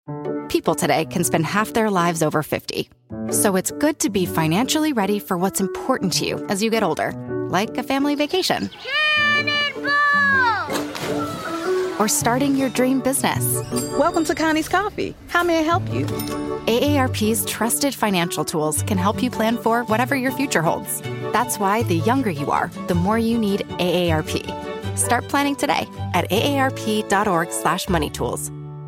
People today can spend half their lives over 50. So it's good to be financially ready for what's important to you as you get older, like a family vacation. Cannonball! Or starting your dream business. Welcome to Connie's Coffee. How may I help you? AARP's trusted financial tools can help you plan for whatever your future holds. That's why the younger you are, the more you need AARP. Start planning today at aarp.org/moneytools.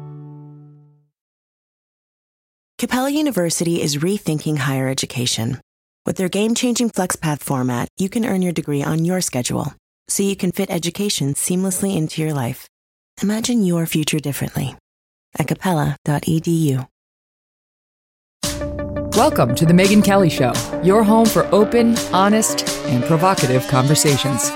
Capella University is rethinking higher education. With their game-changing FlexPath format, you can earn your degree on your schedule, so you can fit education seamlessly into your life. Imagine your future differently at capella.edu. Welcome to The Megyn Kelly Show, your home for open, honest, and provocative conversations.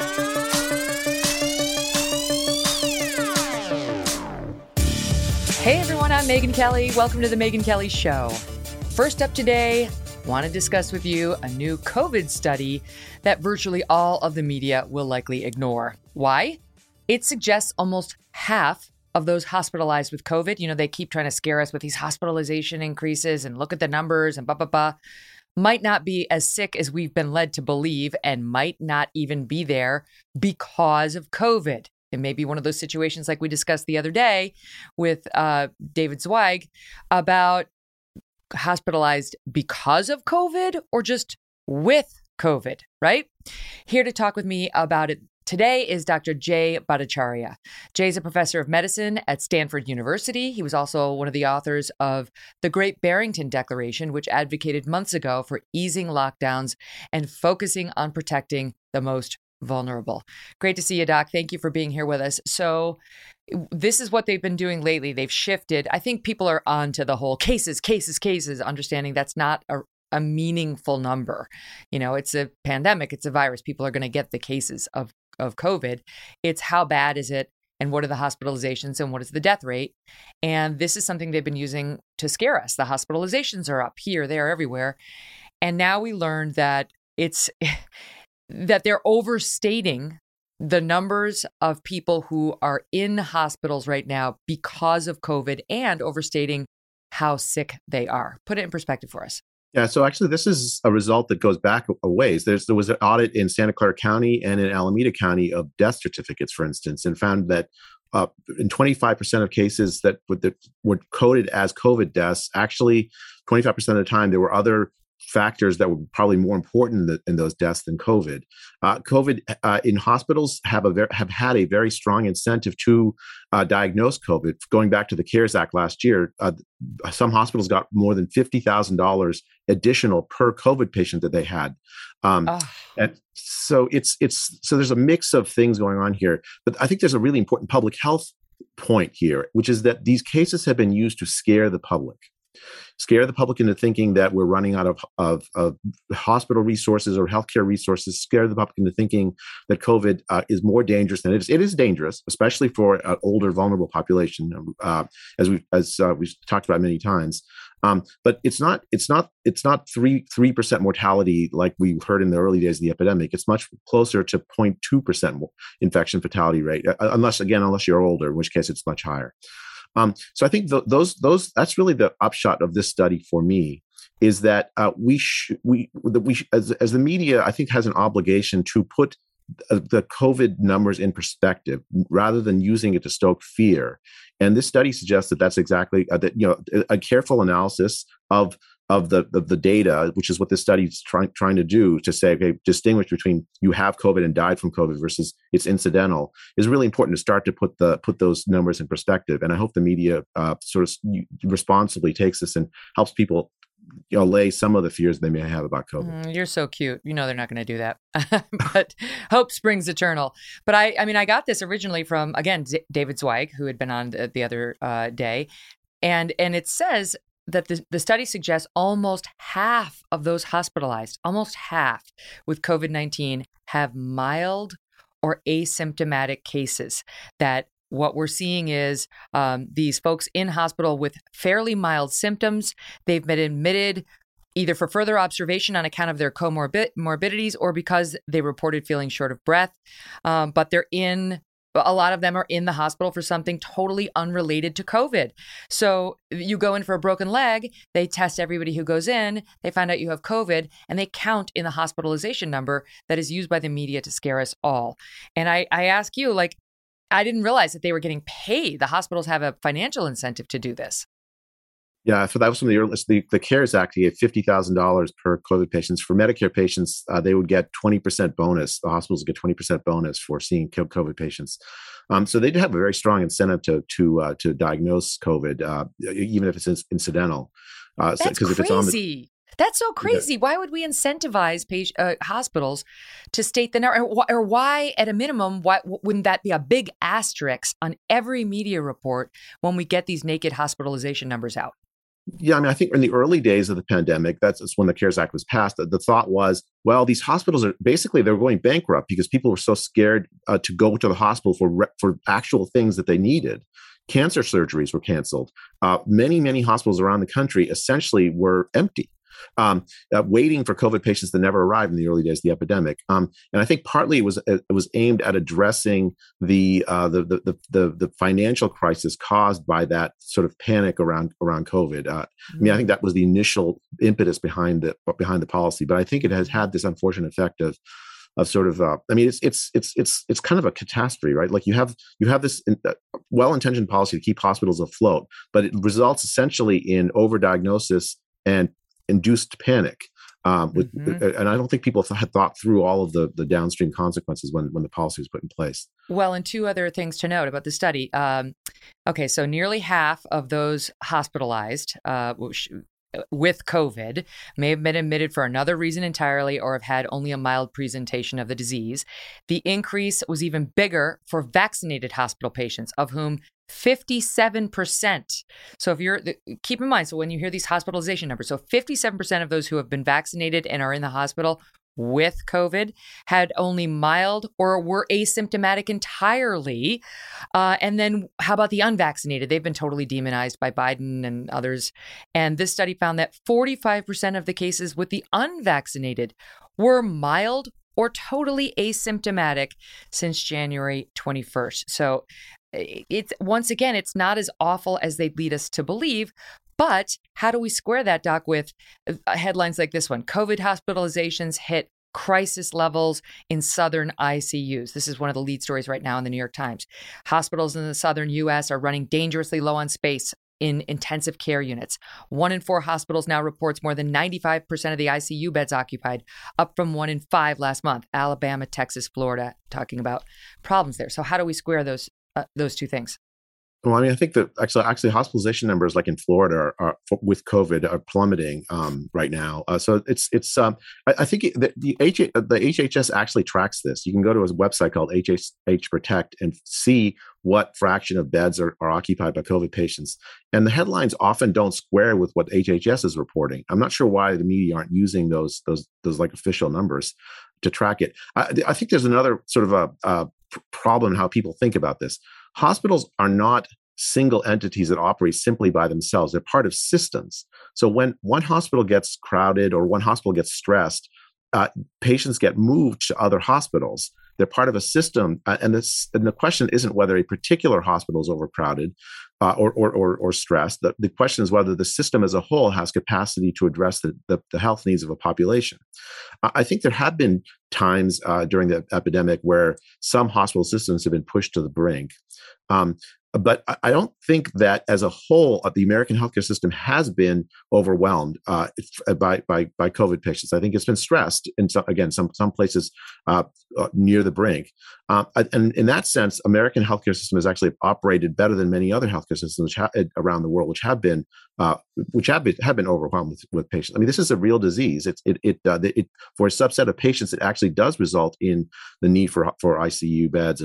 Hey everyone, I'm Megyn Kelly. Welcome to The Megyn Kelly Show. First up today, want to discuss with you a new COVID study that virtually all of the media will likely ignore. Why? It suggests almost half of those hospitalized with COVID, they keep trying to scare us with these hospitalization increases and look at the numbers and might not be as sick as we've been led to believe and might not even be there because of COVID. It may be one of those situations like we discussed the other day with David Zweig about hospitalized because of COVID or just with COVID, right? Here to talk with me about it today is Dr. Jay Bhattacharya. Jay is a professor of medicine at Stanford University. He was also one of the authors of the Great Barrington Declaration, which advocated months ago for easing lockdowns and focusing on protecting the most vulnerable. Great to see you, Doc. Thank you for being here with us. So this is what they've been doing lately. They've shifted. I think people are on to the whole cases, understanding that's not a meaningful number. It's a pandemic. It's a virus. People are going to get the cases of COVID. It's how bad is it? And what are the hospitalizations and what is the death rate? And this is something they've been using to scare us. The hospitalizations are up here, there, everywhere. And now we learned that that they're overstating the numbers of people who are in hospitals right now because of COVID and overstating how sick they are. Put it in perspective for us. Yeah, so actually, this is a result that goes back a ways. There was an audit in Santa Clara County and in Alameda County of death certificates, for instance, and found that in 25% of cases that were coded as COVID deaths, actually 25% of the time, there were other factors that were probably more important in those deaths than COVID. COVID in hospitals have had a very strong incentive to diagnose COVID. Going back to the CARES Act last year, some hospitals got more than $50,000 additional per COVID patient that they had. And so so there's a mix of things going on here. But I think there's a really important public health point here, which is that these cases have been used to scare the public into thinking that we're running out of hospital resources or healthcare resources, scare the public into thinking that COVID is more dangerous than it is. It is dangerous, especially for an older, vulnerable population, as we've talked about many times. But it's not 3% mortality like we heard in the early days of the epidemic. It's much closer to 0.2% infection fatality rate, unless you're older, in which case it's much higher. So I think those that's really the upshot of this study for me, is that we as the media, I think, has an obligation to put the COVID numbers in perspective rather than using it to stoke fear. And this study suggests that that's exactly a careful analysis of the data, which is what this study is trying to do, to say, okay, distinguish between you have COVID and died from COVID versus it's incidental, is really important to start to put those numbers in perspective. And I hope the media sort of responsibly takes this and helps people allay some of the fears they may have about COVID. You're so cute. They're not going to do that. But hope springs eternal. But I got this originally from, again, David Zweig, who had been on the other day. And it says that the study suggests almost half of those hospitalized, almost half with COVID-19, have mild or asymptomatic cases. That what we're seeing is these folks in hospital with fairly mild symptoms. They've been admitted either for further observation on account of their comorbidities or because they reported feeling short of breath. But they're in a lot of them are in the hospital for something totally unrelated to COVID. So you go in for a broken leg, they test everybody who goes in, they find out you have COVID, and they count in the hospitalization number that is used by the media to scare us all. And I ask you, like, I didn't realize that they were getting paid. The hospitals have a financial incentive to do this. Yeah, so that was from the earliest. The CARES Act gave $50,000 per COVID patients. For Medicare patients, they would get 20% bonus. The hospitals get 20% bonus for seeing COVID patients. So they have a very strong incentive to diagnose COVID, even if it's incidental. That's crazy. If it's that's so crazy. Yeah. Why would we incentivize hospitals to state the number? Or why, at a minimum, why wouldn't that be a big asterisk on every media report when we get these naked hospitalization numbers out? Yeah, I mean, I think in the early days of the pandemic, that's when the CARES Act was passed. The thought was, well, these hospitals they're going bankrupt because people were so scared to go to the hospital for actual things that they needed. Cancer surgeries were canceled. Many hospitals around the country essentially were empty. Waiting for COVID patients that never arrived in the early days of the epidemic, and I think partly it was aimed at addressing the financial crisis caused by that sort of panic around COVID. I mean, I think that was the initial impetus behind the policy, but I think it has had this unfortunate effect of sort of I mean, it's kind of a catastrophe, right? Like you have this well-intentioned policy to keep hospitals afloat, but it results essentially in overdiagnosis and induced panic. And I don't think people had thought through all of the downstream consequences when the policy was put in place. Well, and two other things to note about the study. Okay, so nearly half of those hospitalized with COVID may have been admitted for another reason entirely or have had only a mild presentation of the disease. The increase was even bigger for vaccinated hospital patients, of whom 57%. So keep in mind, so when you hear these hospitalization numbers, so 57% of those who have been vaccinated and are in the hospital with COVID had only mild or were asymptomatic entirely. And then how about the unvaccinated? They've been totally demonized by Biden and others. And this study found that 45% of the cases with the unvaccinated were mild or totally asymptomatic since January 21st. So it's once again, it's not as awful as they lead us to believe. But how do we square that, Doc, with headlines like this one? COVID hospitalizations hit crisis levels in southern ICUs. This is one of the lead stories right now in the New York Times. Hospitals in the southern U.S. are running dangerously low on space in intensive care units. 1 in 4 hospitals now reports more than 95% of the ICU beds occupied, up from 1 in 5 last month. Alabama, Texas, Florida, talking about problems there. So how do we square those two things? Well, I mean, I think that actually hospitalization numbers, like in Florida, are with COVID, are plummeting right now. So it's I think the HHS actually tracks this. You can go to a website called HHS Protect and see what fraction of beds are occupied by COVID patients. And the headlines often don't square with what HHS is reporting. I'm not sure why the media aren't using those like official numbers to track it. I think there's another sort of a problem in how people think about this. Hospitals are not single entities that operate simply by themselves. They're part of systems. So when one hospital gets crowded or one hospital gets stressed, patients get moved to other hospitals. They're part of a system. And the question isn't whether a particular hospital is overcrowded or stressed. The question is whether the system as a whole has capacity to address the health needs of a population. I think there have been times during the epidemic where some hospital systems have been pushed to the brink. But I don't think that as a whole, the American healthcare system has been overwhelmed by COVID patients. I think it's been stressed in some places near the brink. And in that sense, American healthcare system has actually operated better than many other healthcare systems around the world, which have been overwhelmed with patients. I mean, this is a real disease. It for a subset of patients, it actually does result in the need for ICU beds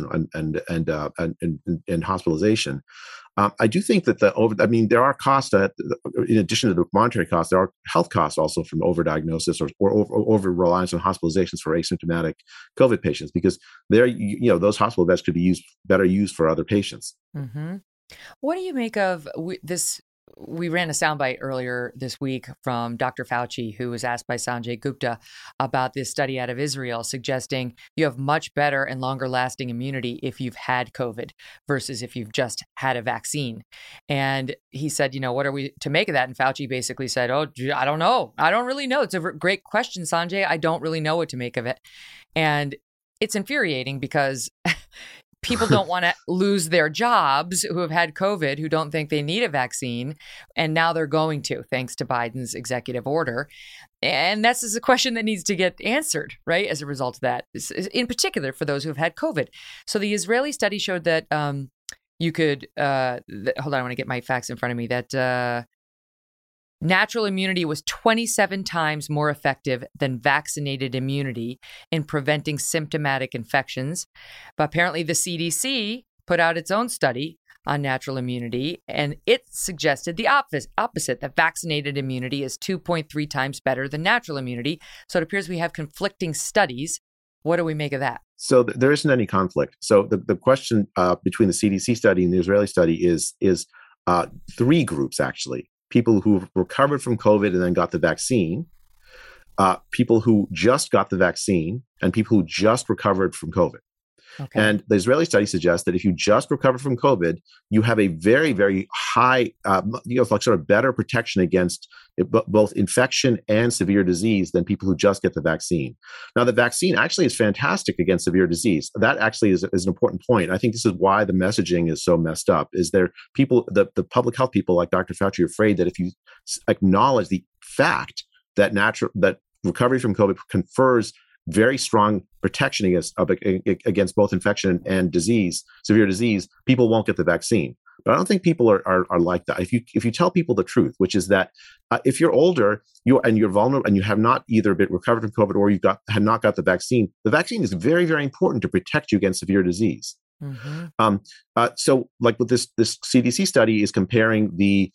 and hospitalization. I do think that there are costs in addition to the monetary costs, there are health costs also from overdiagnosis or over reliance on hospitalizations for asymptomatic COVID patients, because those hospital beds could be better used for other patients. Mm-hmm. What do you make of this we ran a soundbite earlier this week from Dr. Fauci, who was asked by Sanjay Gupta about this study out of Israel, suggesting you have much better and longer lasting immunity if you've had COVID versus if you've just had a vaccine. And he said, what are we to make of that? And Fauci basically said, oh, I don't know. I don't really know. It's a great question, Sanjay. I don't really know what to make of it. And it's infuriating because people don't want to lose their jobs who have had COVID, who don't think they need a vaccine. And now they're going to, thanks to Biden's executive order. And this is a question that needs to get answered, right, as a result of that, in particular for those who have had COVID. So the Israeli study showed that you could, hold on, I want to get my facts in front of me, that natural immunity was 27 times more effective than vaccinated immunity in preventing symptomatic infections. But apparently the CDC put out its own study on natural immunity, and it suggested the opposite, that vaccinated immunity is 2.3 times better than natural immunity. So it appears we have conflicting studies. What do we make of that? So there isn't any conflict. So the question between the CDC study and the Israeli study is three groups, actually. People who recovered from COVID and then got the vaccine, people who just got the vaccine, and people who just recovered from COVID. Okay. And the Israeli study suggests that if you just recover from COVID, you have a very, very high, sort of better protection against both infection and severe disease than people who just get the vaccine. Now, the vaccine actually is fantastic against severe disease. That actually is an important point. I think this is why the messaging is so messed up. Is there people, the public health people like Dr. Fauci, are afraid that if you acknowledge the fact that recovery from COVID confers very strong protection against both infection and disease, severe disease, people won't get the vaccine. But I don't think people are like that. If you tell people the truth, which is that if you're older, you're vulnerable and you have not either been recovered from COVID or had not got the vaccine is very, very important to protect you against severe disease. Mm-hmm. So, like with this CDC study is comparing the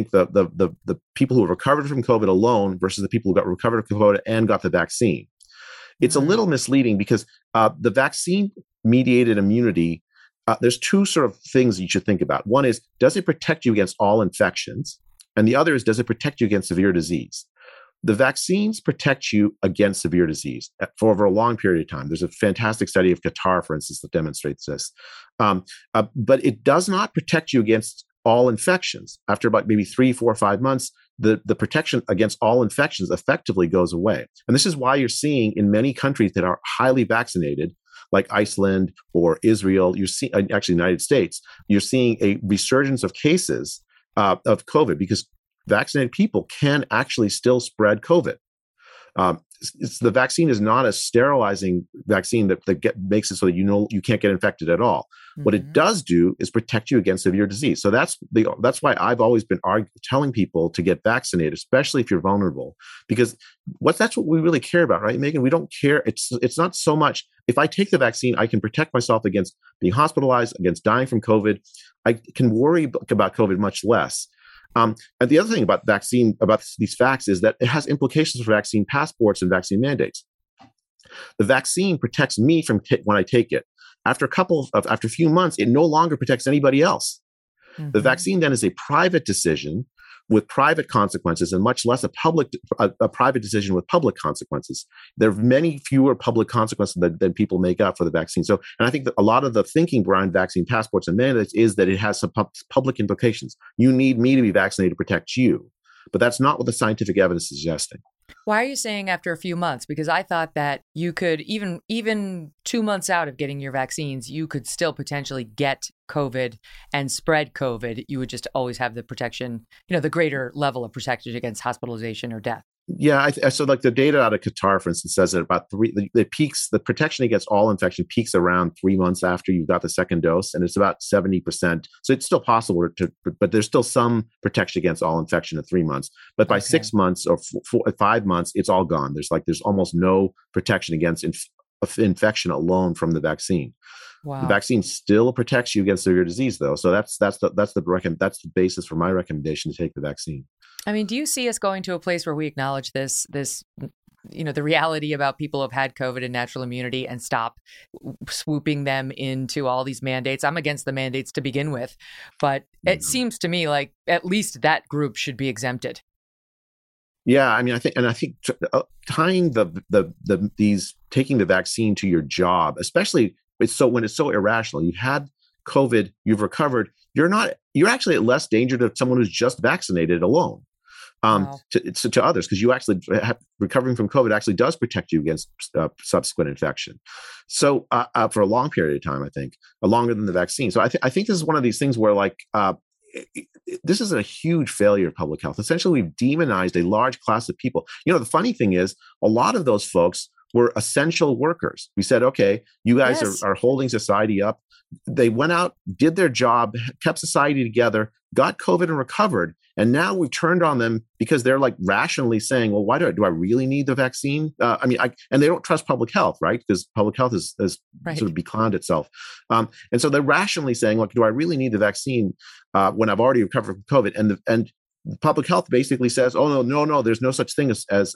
people who recovered from COVID alone versus the people who got recovered from COVID and got the vaccine. It's a little misleading because the vaccine-mediated immunity, there's two sort of things you should think about. One is, does it protect you against all infections? And the other is, does it protect you against severe disease? The vaccines protect you against severe disease for over a long period of time. There's a fantastic study of Qatar, for instance, that demonstrates this. But it does not protect you against all infections. After about maybe 3, 4, 5 months, the protection against all infections effectively goes away. And this is why you're seeing in many countries that are highly vaccinated, like Iceland or Israel, actually the United States, you're seeing a resurgence of cases of COVID because vaccinated people can actually still spread COVID. The vaccine is not a sterilizing vaccine that makes it so that you can't get infected at all. Mm-hmm. What it does do is protect you against severe disease. So that's why I've always been telling people to get vaccinated, especially if you're vulnerable, because that's what we really care about, right, Megan? We don't care. It's not so much if I take the vaccine, I can protect myself against being hospitalized, against dying from COVID. I can worry about COVID much less. And the other thing about these facts is that it has implications for vaccine passports and vaccine mandates. The vaccine protects me from when I take it. After a few months, it no longer protects anybody else. Mm-hmm. The vaccine then is a private decision with private consequences and much less a private decision with public consequences. There are many fewer public consequences than people make up for the vaccine. So, and I think that a lot of the thinking behind vaccine passports and mandates is that it has some public implications. You need me to be vaccinated to protect you. But that's not what the scientific evidence is suggesting. Why are you saying after a few months? Because I thought that you could, even 2 months out of getting your vaccines, you could still potentially get COVID and spread COVID. You would just always have the protection, the greater level of protection against hospitalization or death. Yeah, so like the data out of Qatar, for instance, says that about the protection against all infection peaks around 3 months after you've got the second dose, and it's about 70%. So it's still possible but there's still some protection against all infection at 3 months. But by 6 months or 5 months, it's all gone. There's almost no protection against infection alone from the vaccine. Wow. The vaccine still protects you against severe disease, though. So that's the basis for my recommendation to take the vaccine. I mean, do you see us going to a place where we acknowledge this the reality about people who have had COVID and natural immunity and stop swooping them into all these mandates. I'm against the mandates to begin with, but it seems to me like at least that group should be exempted. Yeah, I mean, I think tying these taking the vaccine to your job, especially when it's so irrational. You've had COVID, you've recovered. You're actually at less danger to someone who's just vaccinated alone. To others, because you actually recovering from COVID actually does protect you against subsequent infection. So for a long period of time, I think, longer than the vaccine. So I think this is one of these things where this is a huge failure of public health. Essentially, we've demonized a large class of people. The funny thing is, a lot of those folks were essential workers. We said, okay, you guys are holding society up. They went out, did their job, kept society together, got COVID and recovered. And now we've turned on them because they're rationally saying, well, why do I really need the vaccine? And they don't trust public health, right? Because public health has sort of beclowned itself. And so they're rationally saying, look, do I really need the vaccine when I've already recovered from COVID? And public health basically says, oh, no, there's no such thing as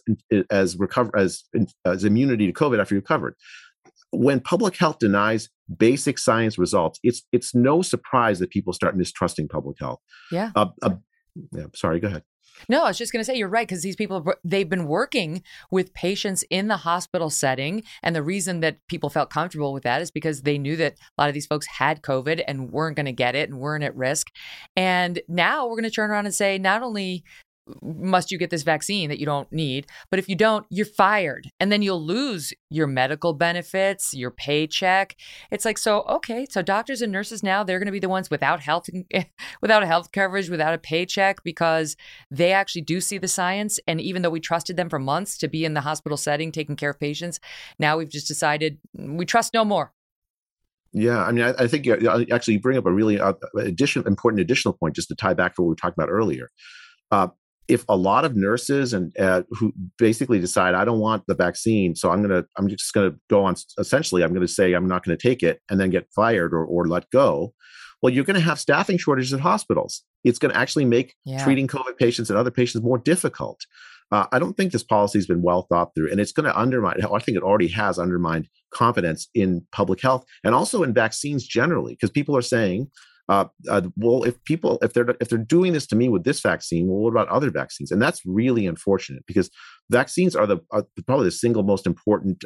immunity to COVID after you've recovered. When public health denies basic science results, it's no surprise that people start mistrusting public health. Yeah. Sorry, go ahead. No, I was just going to say, you're right, because these people, they've been working with patients in the hospital setting. And the reason that people felt comfortable with that is because they knew that a lot of these folks had COVID and weren't going to get it and weren't at risk. And now we're going to turn around and say, not only must you get this vaccine that you don't need, but if you don't, you're fired. And then you'll lose your medical benefits, your paycheck. It's so doctors and nurses now, they're going to be the ones without health coverage, without a paycheck, because they actually do see the science. And even though we trusted them for months to be in the hospital setting, taking care of patients, now we've just decided we trust no more. Yeah, I mean, I think actually you bring up a really important additional point just to tie back to what we talked about earlier. If a lot of nurses and who basically decide, I don't want the vaccine, so I'm just going to go on. Essentially, I'm going to say I'm not going to take it, and then get fired or let go. Well, you're going to have staffing shortages at hospitals. It's going to actually make treating COVID patients and other patients more difficult. I don't think this policy has been well thought through, and it's going to undermine. I think it already has undermined confidence in public health and also in vaccines generally, because people are saying, well, if they're doing this to me with this vaccine, well, what about other vaccines? And that's really unfortunate, because vaccines are probably the single most important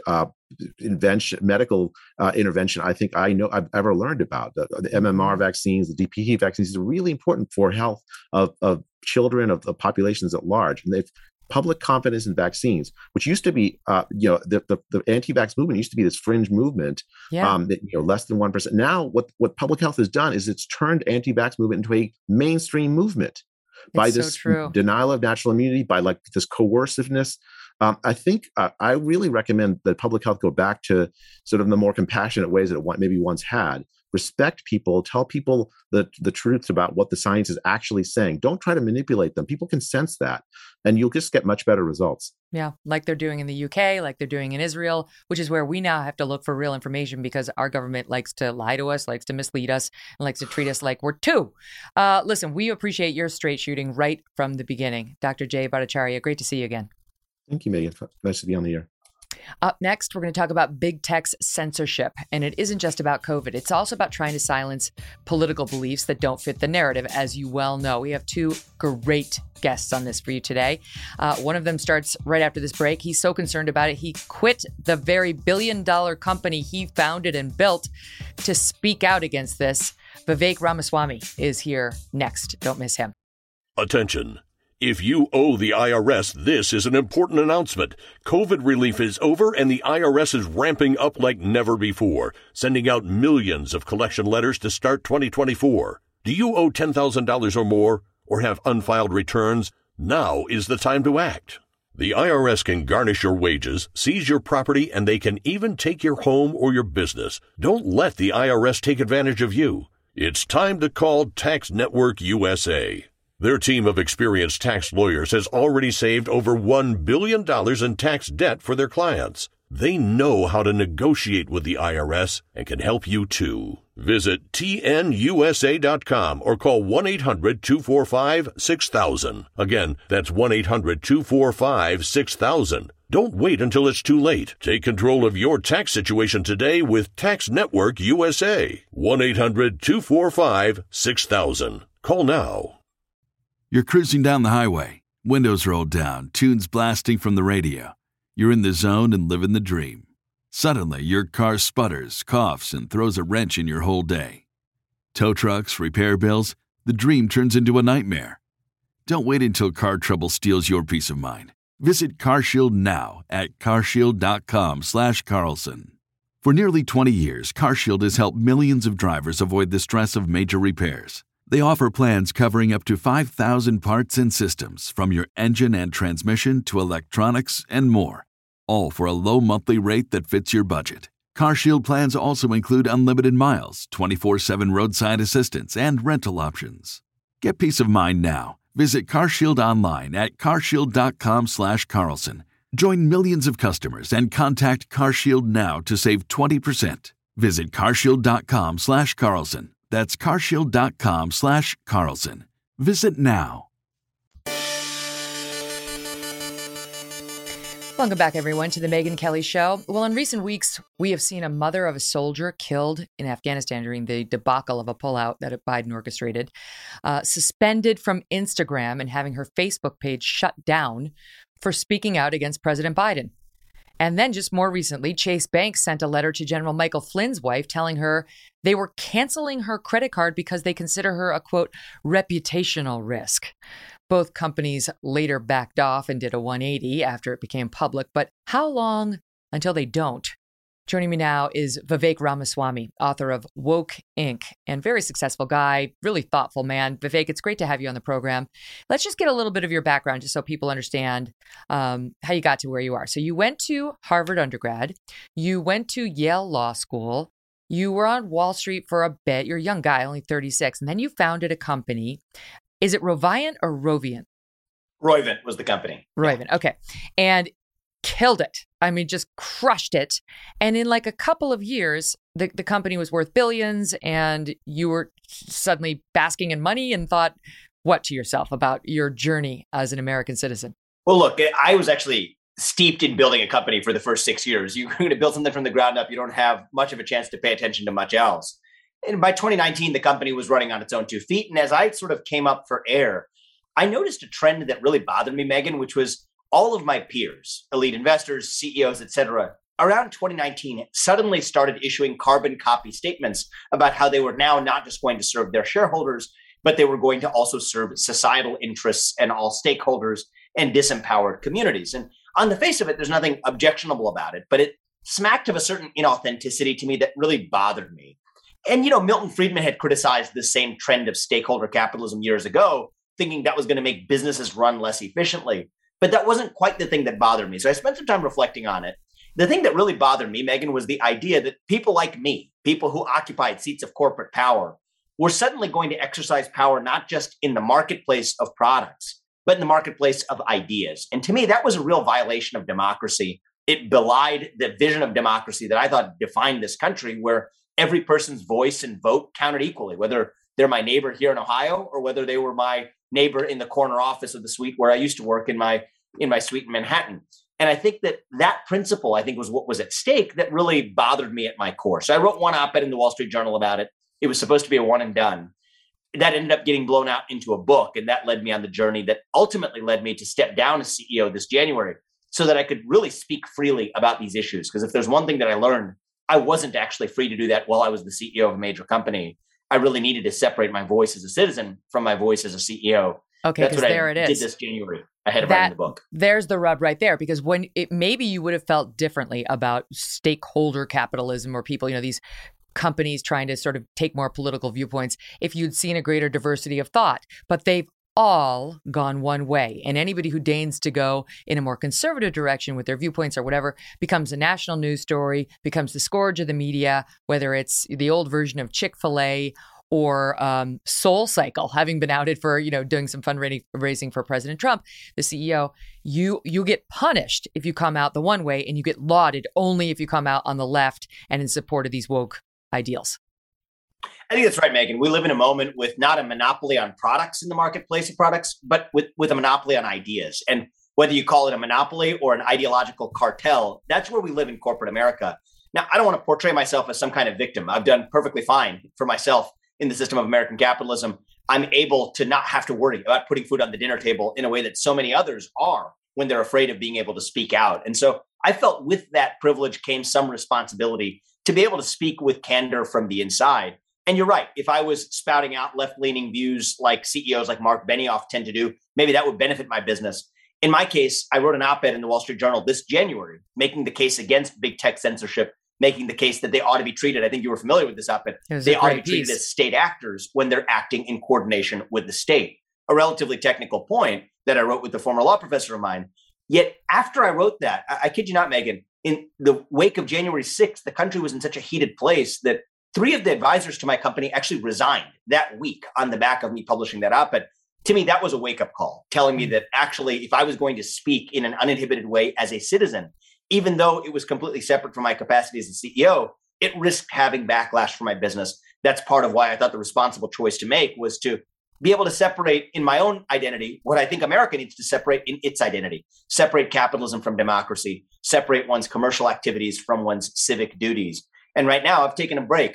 medical intervention I've ever learned about. The MMR vaccines, the DPT vaccines are really important for health of children, of populations at large. And public confidence in vaccines, which used to be, the anti-vax movement used to be this fringe movement, less than 1%. Now, what public health has done is it's turned anti-vax movement into a mainstream movement by this denial of natural immunity, by this coerciveness. I think I really recommend that public health go back to sort of the more compassionate ways that it maybe once had. Respect people, tell people the truths about what the science is actually saying. Don't try to manipulate them. People can sense that, and you'll just get much better results. Yeah, like they're doing in the UK, like they're doing in Israel, which is where we now have to look for real information, because our government likes to lie to us, likes to mislead us, and likes to treat us like we're two. Listen, we appreciate your straight shooting right from the beginning. Dr. Jay Bhattacharya, great to see you again. Thank you, Megan. Nice to be on the air. Up next, we're going to talk about big tech's censorship. And it isn't just about COVID. It's also about trying to silence political beliefs that don't fit the narrative, as you well know. We have two great guests on this for you today. One of them starts right after this break. He's so concerned about it, he quit the very billion-dollar company he founded and built to speak out against this. Vivek Ramaswamy is here next. Don't miss him. Attention. If you owe the IRS, this is an important announcement. COVID relief is over, and the IRS is ramping up like never before, sending out millions of collection letters to start 2024. Do you owe $10,000 or more, or have unfiled returns? Now is the time to act. The IRS can garnish your wages, seize your property, and they can even take your home or your business. Don't let the IRS take advantage of you. It's time to call Tax Network USA. Their team of experienced tax lawyers has already saved over $1 billion in tax debt for their clients. They know how to negotiate with the IRS and can help you too. Visit tnusa.com or call 1-800-245-6000. Again, that's 1-800-245-6000. Don't wait until it's too late. Take control of your tax situation today with Tax Network USA. 1-800-245-6000. Call now. You're cruising down the highway, windows rolled down, tunes blasting from the radio. You're in the zone and living the dream. Suddenly, your car sputters, coughs, and throws a wrench in your whole day. Tow trucks, repair bills, the dream turns into a nightmare. Don't wait until car trouble steals your peace of mind. Visit CarShield now at carshield.com/Carlson. For nearly 20 years, CarShield has helped millions of drivers avoid the stress of major repairs. They offer plans covering up to 5,000 parts and systems, from your engine and transmission to electronics and more, all for a low monthly rate that fits your budget. CarShield plans also include unlimited miles, 24/7 roadside assistance, and rental options. Get peace of mind now. Visit CarShield online at carshield.com/Carlson. Join millions of customers and contact CarShield now to save 20%. Visit carshield.com/Carlson. That's carshield.com/Carlson. Visit now. Welcome back, everyone, to the Megyn Kelly Show. Well, in recent weeks, we have seen a mother of a soldier killed in Afghanistan during the debacle of a pullout that Biden orchestrated, suspended from Instagram and having her Facebook page shut down for speaking out against President Biden. And then just more recently, Chase Bank sent a letter to General Michael Flynn's wife telling her they were canceling her credit card because they consider her a, quote, reputational risk. Both companies later backed off and did a 180 after it became public. But how long until they don't? Joining me now is Vivek Ramaswamy, author of Woke Inc., and very successful guy, really thoughtful man. Vivek, it's great to have you on the program. Let's just get a little bit of your background just so people understand how you got to where you are. So you went to Harvard undergrad. You went to Yale Law School. You were on Wall Street for a bit. You're a young guy, only 36. And then you founded a company. Is it Roivant or Roivant? Roivant was the company. Roivant, okay. And killed it. I mean, just crushed it. And in like a couple of years, the company was worth billions, and you were suddenly basking in money and thought what to yourself about your journey as an American citizen? Well, look, I was actually steeped in building a company for the first 6 years. You're going to build something from the ground up. You don't have much of a chance to pay attention to much else. And by 2019, the company was running on its own 2 feet. And as I sort of came up for air, I noticed a trend that really bothered me, Megyn, which was all of my peers, elite investors, CEOs, et cetera, around 2019 suddenly started issuing carbon copy statements about how they were now not just going to serve their shareholders, but they were going to also serve societal interests and all stakeholders and disempowered communities. And on the face of it, there's nothing objectionable about it, but it smacked of a certain inauthenticity to me that really bothered me. And, you know, Milton Friedman had criticized the same trend of stakeholder capitalism years ago, thinking that was going to make businesses run less efficiently. But that wasn't quite the thing that bothered me. So I spent some time reflecting on it. The thing that really bothered me, Megyn, was the idea that people like me, people who occupied seats of corporate power, were suddenly going to exercise power not just in the marketplace of products, but in the marketplace of ideas. And to me, that was a real violation of democracy. It belied the vision of democracy that I thought defined this country, where every person's voice and vote counted equally, whether they're my neighbor here in Ohio or whether they were my neighbor in the corner office of the suite where I used to work in my suite in Manhattan. And I think that principle, I think, was what was at stake that really bothered me at my core. So I wrote one op-ed in the Wall Street Journal about it. It was supposed to be a one and done. That ended up getting blown out into a book. And that led me on the journey that ultimately led me to step down as CEO this January so that I could really speak freely about these issues. Because if there's one thing that I learned, I wasn't actually free to do that while I was the CEO of a major company. I really needed to separate my voice as a citizen from my voice as a CEO. Okay, because there it is. Did this January ahead of writing the book. There's the rub right there, because when maybe you would have felt differently about stakeholder capitalism or people, you know, these companies trying to sort of take more political viewpoints if you'd seen a greater diversity of thought. But they've all gone one way. And anybody who deigns to go in a more conservative direction with their viewpoints or whatever becomes a national news story, becomes the scourge of the media, whether it's the old version of Chick-fil-A or Soul Cycle, having been outed for, you know, doing some fundraising for President Trump, the CEO. You get punished if you come out the one way, and you get lauded only if you come out on the left and in support of these woke ideals. I think that's right, Megyn. We live in a moment with not a monopoly on products in the marketplace of products, but with a monopoly on ideas. And whether you call it a monopoly or an ideological cartel. That's where we live in corporate America. Now, I don't want to portray myself as some kind of victim. I've done perfectly fine for myself in the system of American capitalism. I'm able to not have to worry about putting food on the dinner table in a way that so many others are when they're afraid of being able to speak out. And so I felt with that privilege came some responsibility to be able to speak with candor from the inside. And you're right. If I was spouting out left-leaning views like CEOs like Mark Benioff tend to do, maybe that would benefit my business. In my case, I wrote an op-ed in the Wall Street Journal this January, making the case against big tech censorship, making the case that they ought to be treated. I think you were familiar with this op-ed. They ought to be treated as state actors when they're acting in coordination with the state. A relatively technical point that I wrote with the former law professor of mine. Yet after I wrote that, I kid you not, Megyn, in the wake of January 6th, the country was in such a heated place that 3 of the advisors to my company actually resigned that week on the back of me publishing that op-ed. To me, that was a wake-up call, telling me that actually, if I was going to speak in an uninhibited way as a citizen, even though it was completely separate from my capacity as a CEO, it risked having backlash for my business. That's part of why I thought the responsible choice to make was to be able to separate in my own identity what I think America needs to separate in its identity, separate capitalism from democracy, separate one's commercial activities from one's civic duties. And right now, I've taken a break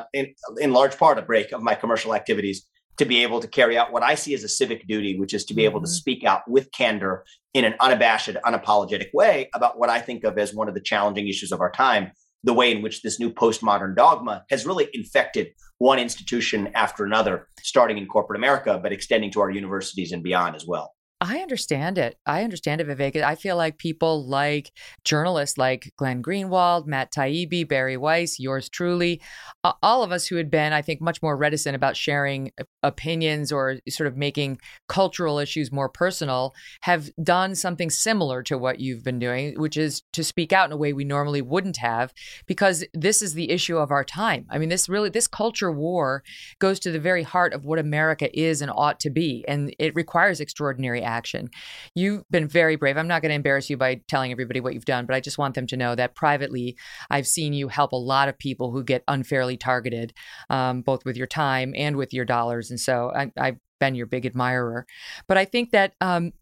in large part, a break of my commercial activities to be able to carry out what I see as a civic duty, which is to be able to speak out with candor in an unabashed, unapologetic way about what I think of as one of the challenging issues of our time, the way in which this new postmodern dogma has really infected one institution after another, starting in corporate America, but extending to our universities and beyond as well. I understand it. Vivek. I feel like people like journalists like Glenn Greenwald, Matt Taibbi, Bari Weiss, yours truly, all of us who had been, I think, much more reticent about sharing opinions or sort of making cultural issues more personal, have done something similar to what you've been doing, which is to speak out in a way we normally wouldn't have, because this is the issue of our time. I mean, this culture war goes to the very heart of what America is and ought to be, and it requires extraordinary action. You've been very brave. I'm not going to embarrass you by telling everybody what you've done, but I just want them to know that privately, I've seen you help a lot of people who get unfairly targeted, both with your time and with your dollars. And so I've been your big admirer. But I think that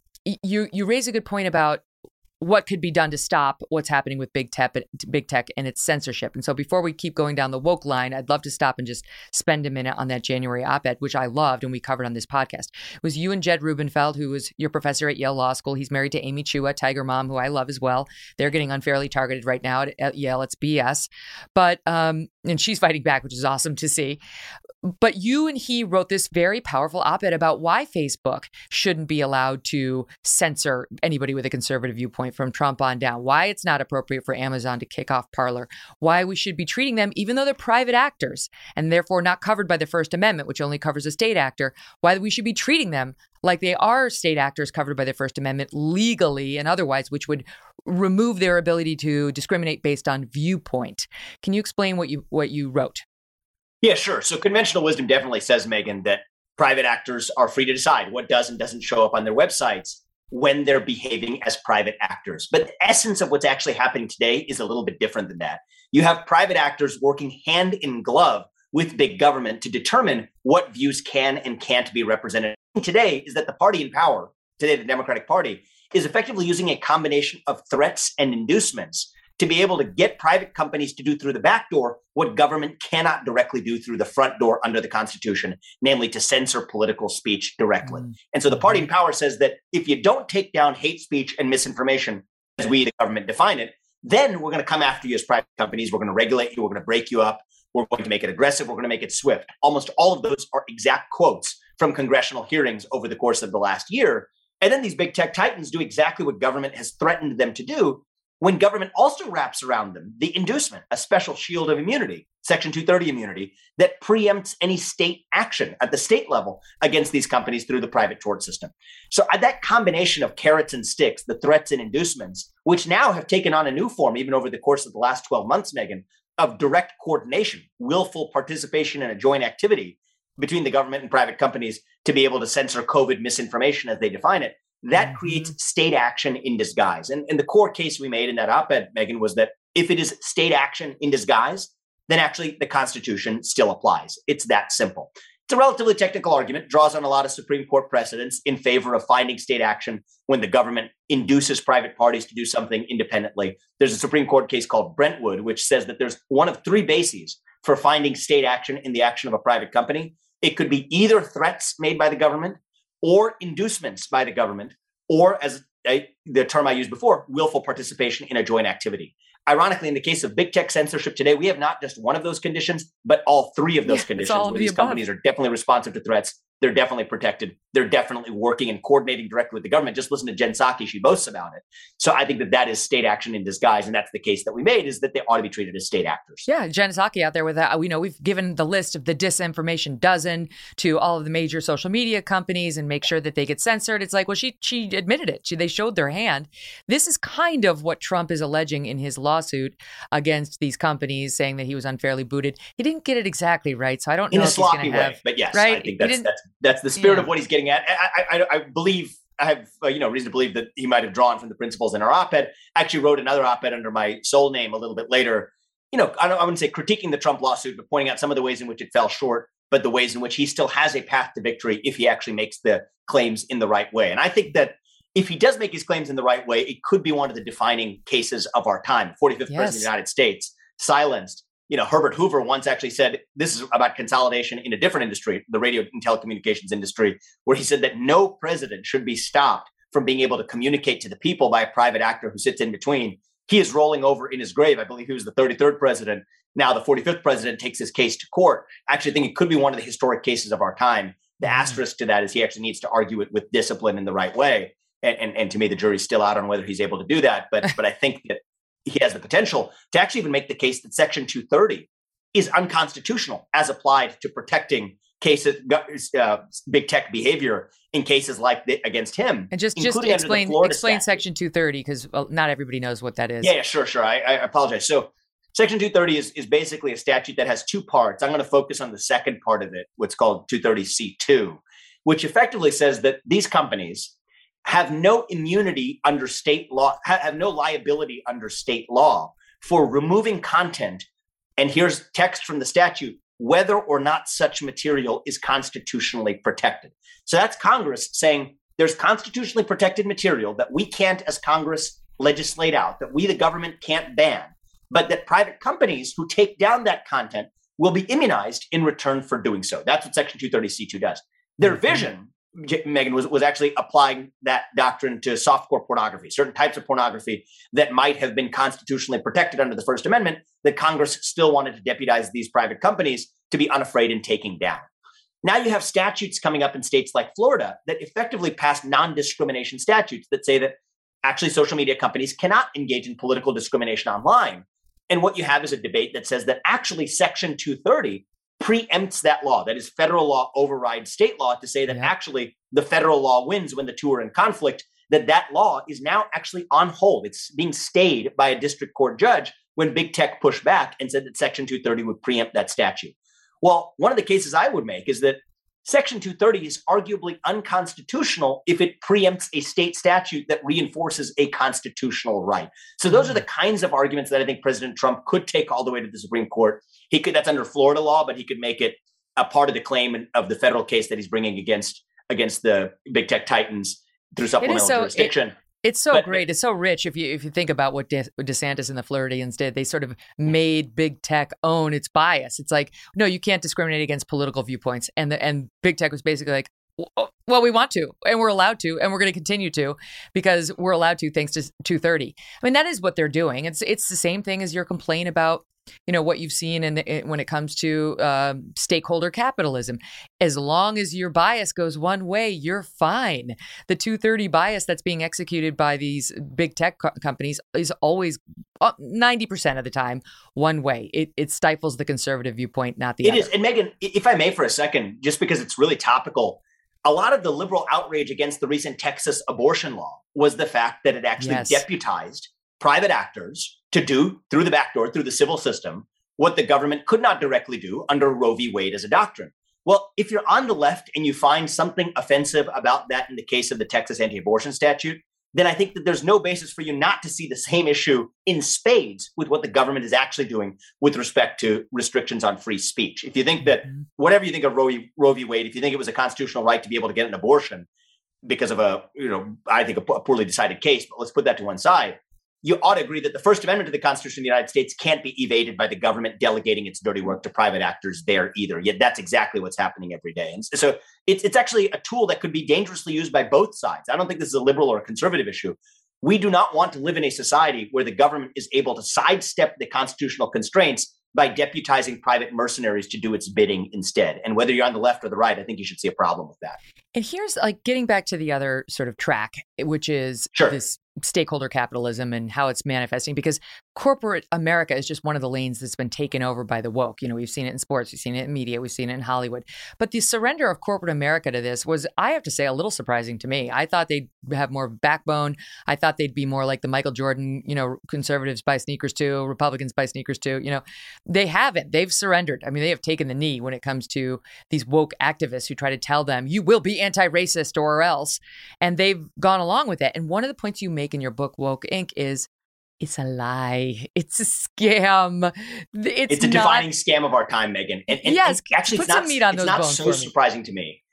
you raise a good point about what could be done to stop what's happening with big tech and its censorship. And so before we keep going down the woke line, I'd love to stop and just spend a minute on that January op-ed, which I loved and we covered on this podcast. It was you and Jed Rubenfeld, who was your professor at Yale Law School. He's married to Amy Chua, Tiger Mom, who I love as well. They're getting unfairly targeted right now at Yale. It's BS. But, and she's fighting back, which is awesome to see. But you and he wrote this very powerful op-ed about why Facebook shouldn't be allowed to censor anybody with a conservative viewpoint from Trump on down, why it's not appropriate for Amazon to kick off Parler, why we should be treating them, even though they're private actors and therefore not covered by the First Amendment, which only covers a state actor, why we should be treating them like they are state actors covered by the First Amendment legally and otherwise, which would remove their ability to discriminate based on viewpoint. Can you explain what you wrote? Yeah, sure. So conventional wisdom definitely says, Megyn, that private actors are free to decide what does and doesn't show up on their websites when they're behaving as private actors. But the essence of what's actually happening today is a little bit different than that. You have private actors working hand in glove with big government to determine what views can and can't be represented. Today is that the party in power, today the Democratic Party, is effectively using a combination of threats and inducements to be able to get private companies to do through the back door what government cannot directly do through the front door under the Constitution, namely to censor political speech directly. And so the party in power says that if you don't take down hate speech and misinformation, as we, the government, define it, then we're going to come after you as private companies. We're going to regulate you. We're going to break you up. We're going to make it aggressive. We're going to make it swift. Almost all of those are exact quotes from congressional hearings over the course of the last year. And then these big tech titans do exactly what government has threatened them to do, when government also wraps around them the inducement, a special shield of immunity, Section 230 immunity, that preempts any state action at the state level against these companies through the private tort system. So that combination of carrots and sticks, the threats and inducements, which now have taken on a new form, even over the course of the last 12 months, Megyn, of direct coordination, willful participation in a joint activity between the government and private companies to be able to censor COVID misinformation as they define it, that creates state action in disguise. And the core case we made in that op-ed, Megyn, was that if it is state action in disguise, then actually the Constitution still applies. It's that simple. It's a relatively technical argument, draws on a lot of Supreme Court precedents in favor of finding state action when the government induces private parties to do something independently. There's a Supreme Court case called Brentwood, which says that there's one of three bases for finding state action in the action of a private company. It could be either threats made by the government or inducements by the government, or, as the term I used before, willful participation in a joint activity. Ironically, in the case of big tech censorship today, we have not just one of those conditions, but all three of those conditions where these companies are definitely responsive to threats. They're definitely protected. They're definitely working and coordinating directly with the government. Just listen to Jen Psaki. She boasts about it. So I think that is state action in disguise. And that's the case that we made, is that they ought to be treated as state actors. Yeah, Jen Psaki out there with that. We know we've given the list of the disinformation dozen to all of the major social media companies and make sure that they get censored. It's like, well, she admitted it. They showed their hand. This is kind of what Trump is alleging in his lawsuit against these companies, saying that he was unfairly booted. He didn't get it exactly right. So I don't know in if a sloppy he's going to have, way. But yes, right? I think that's the spirit of what he's getting at. I believe, I have reason to believe that he might have drawn from the principles in our op-ed. I actually wrote another op-ed under my sole name a little bit later. I wouldn't say critiquing the Trump lawsuit, but pointing out some of the ways in which it fell short, but the ways in which he still has a path to victory if he actually makes the claims in the right way. And I think that if he does make his claims in the right way, it could be one of the defining cases of our time. 45th president of the United States, silenced. Herbert Hoover once actually said, this is about consolidation in a different industry, the radio and telecommunications industry, where he said that no president should be stopped from being able to communicate to the people by a private actor who sits in between. He is rolling over in his grave. I believe he was the 33rd president. Now the 45th president takes his case to court. I actually think it could be one of the historic cases of our time. The asterisk to that is he actually needs to argue it with discipline in the right way. And to me, the jury's still out on whether he's able to do that. But I think that he has the potential to actually even make the case that Section 230 is unconstitutional as applied to protecting cases, big tech behavior in cases like against him. And just explain Section 230, because not everybody knows what that is. Yeah, sure. I apologize. So Section 230 is basically a statute that has two parts. I'm going to focus on the second part of it, what's called 230C2, which effectively says that these companies have no immunity under state law, have no liability under state law for removing content. And here's text from the statute, whether or not such material is constitutionally protected. So that's Congress saying there's constitutionally protected material that we can't, as Congress, legislate out, that we, the government, can't ban, but that private companies who take down that content will be immunized in return for doing so. That's what Section 230C2 does. Their vision, Megan, was actually applying that doctrine to softcore pornography, certain types of pornography that might have been constitutionally protected under the First Amendment that Congress still wanted to deputize these private companies to be unafraid in taking down. Now you have statutes coming up in states like Florida that effectively pass non-discrimination statutes that say that actually social media companies cannot engage in political discrimination online. And what you have is a debate that says that actually Section 230 preempts that law. That is, federal law overrides state law to say that actually the federal law wins when the two are in conflict, that law is now actually on hold. It's being stayed by a district court judge when big tech pushed back and said that Section 230 would preempt that statute. Well, one of the cases I would make is that Section 230 is arguably unconstitutional if it preempts a state statute that reinforces a constitutional right. So those are the kinds of arguments that I think President Trump could take all the way to the Supreme Court. That's under Florida law, but he could make it a part of the claim of the federal case that he's bringing against the big tech titans through supplemental jurisdiction. It's so great. It's so rich. If you think about what DeSantis and the Floridians did, they sort of made big tech own its bias. It's like, no, you can't discriminate against political viewpoints. And big tech was basically like, well, we want to, and we're allowed to, and we're going to continue to, because we're allowed to, thanks to 230. I mean, that is what they're doing. It's the same thing as your complaint about, what you've seen when it comes to stakeholder capitalism. As long as your bias goes one way, you're fine. The 230 bias that's being executed by these big tech companies is always 90% of the time one way. It stifles the conservative viewpoint, not the other. It is. And Megan, if I may for a second, just because it's really topical, a lot of the liberal outrage against the recent Texas abortion law was the fact that it actually deputized private actors to do, through the back door, through the civil system, what the government could not directly do under Roe v. Wade as a doctrine. Well, if you're on the left and you find something offensive about that in the case of the Texas anti-abortion statute, then I think that there's no basis for you not to see the same issue in spades with what the government is actually doing with respect to restrictions on free speech. If you think that, whatever you think of Roe v. Wade, if you think it was a constitutional right to be able to get an abortion because of I think a poorly decided case, but let's put that to one side, you ought to agree that the First Amendment to the Constitution of the United States can't be evaded by the government delegating its dirty work to private actors there either. Yet that's exactly what's happening every day. And so it's actually a tool that could be dangerously used by both sides. I don't think this is a liberal or a conservative issue. We do not want to live in a society where the government is able to sidestep the constitutional constraints by deputizing private mercenaries to do its bidding instead. And whether you're on the left or the right, I think you should see a problem with that. And here's getting back to the other sort of track, which is this stakeholder capitalism and how it's manifesting, because corporate America is just one of the lanes that's been taken over by the woke. We've seen it in sports, we've seen it in media, we've seen it in Hollywood. But the surrender of corporate America to this was, I have to say, a little surprising to me. I thought they'd have more backbone. I thought they'd be more like the Michael Jordan, conservatives buy sneakers too, Republicans buy sneakers too. They haven't. They've surrendered. I mean, they have taken the knee when it comes to these woke activists who try to tell them, you will be anti-racist or else. And they've gone along with it. And one of the points you make in your book, Woke Inc., is it's a lie. It's a scam. It's a defining scam of our time, Megan. And yes, actually, put some meat on those bones. It's not so surprising to me.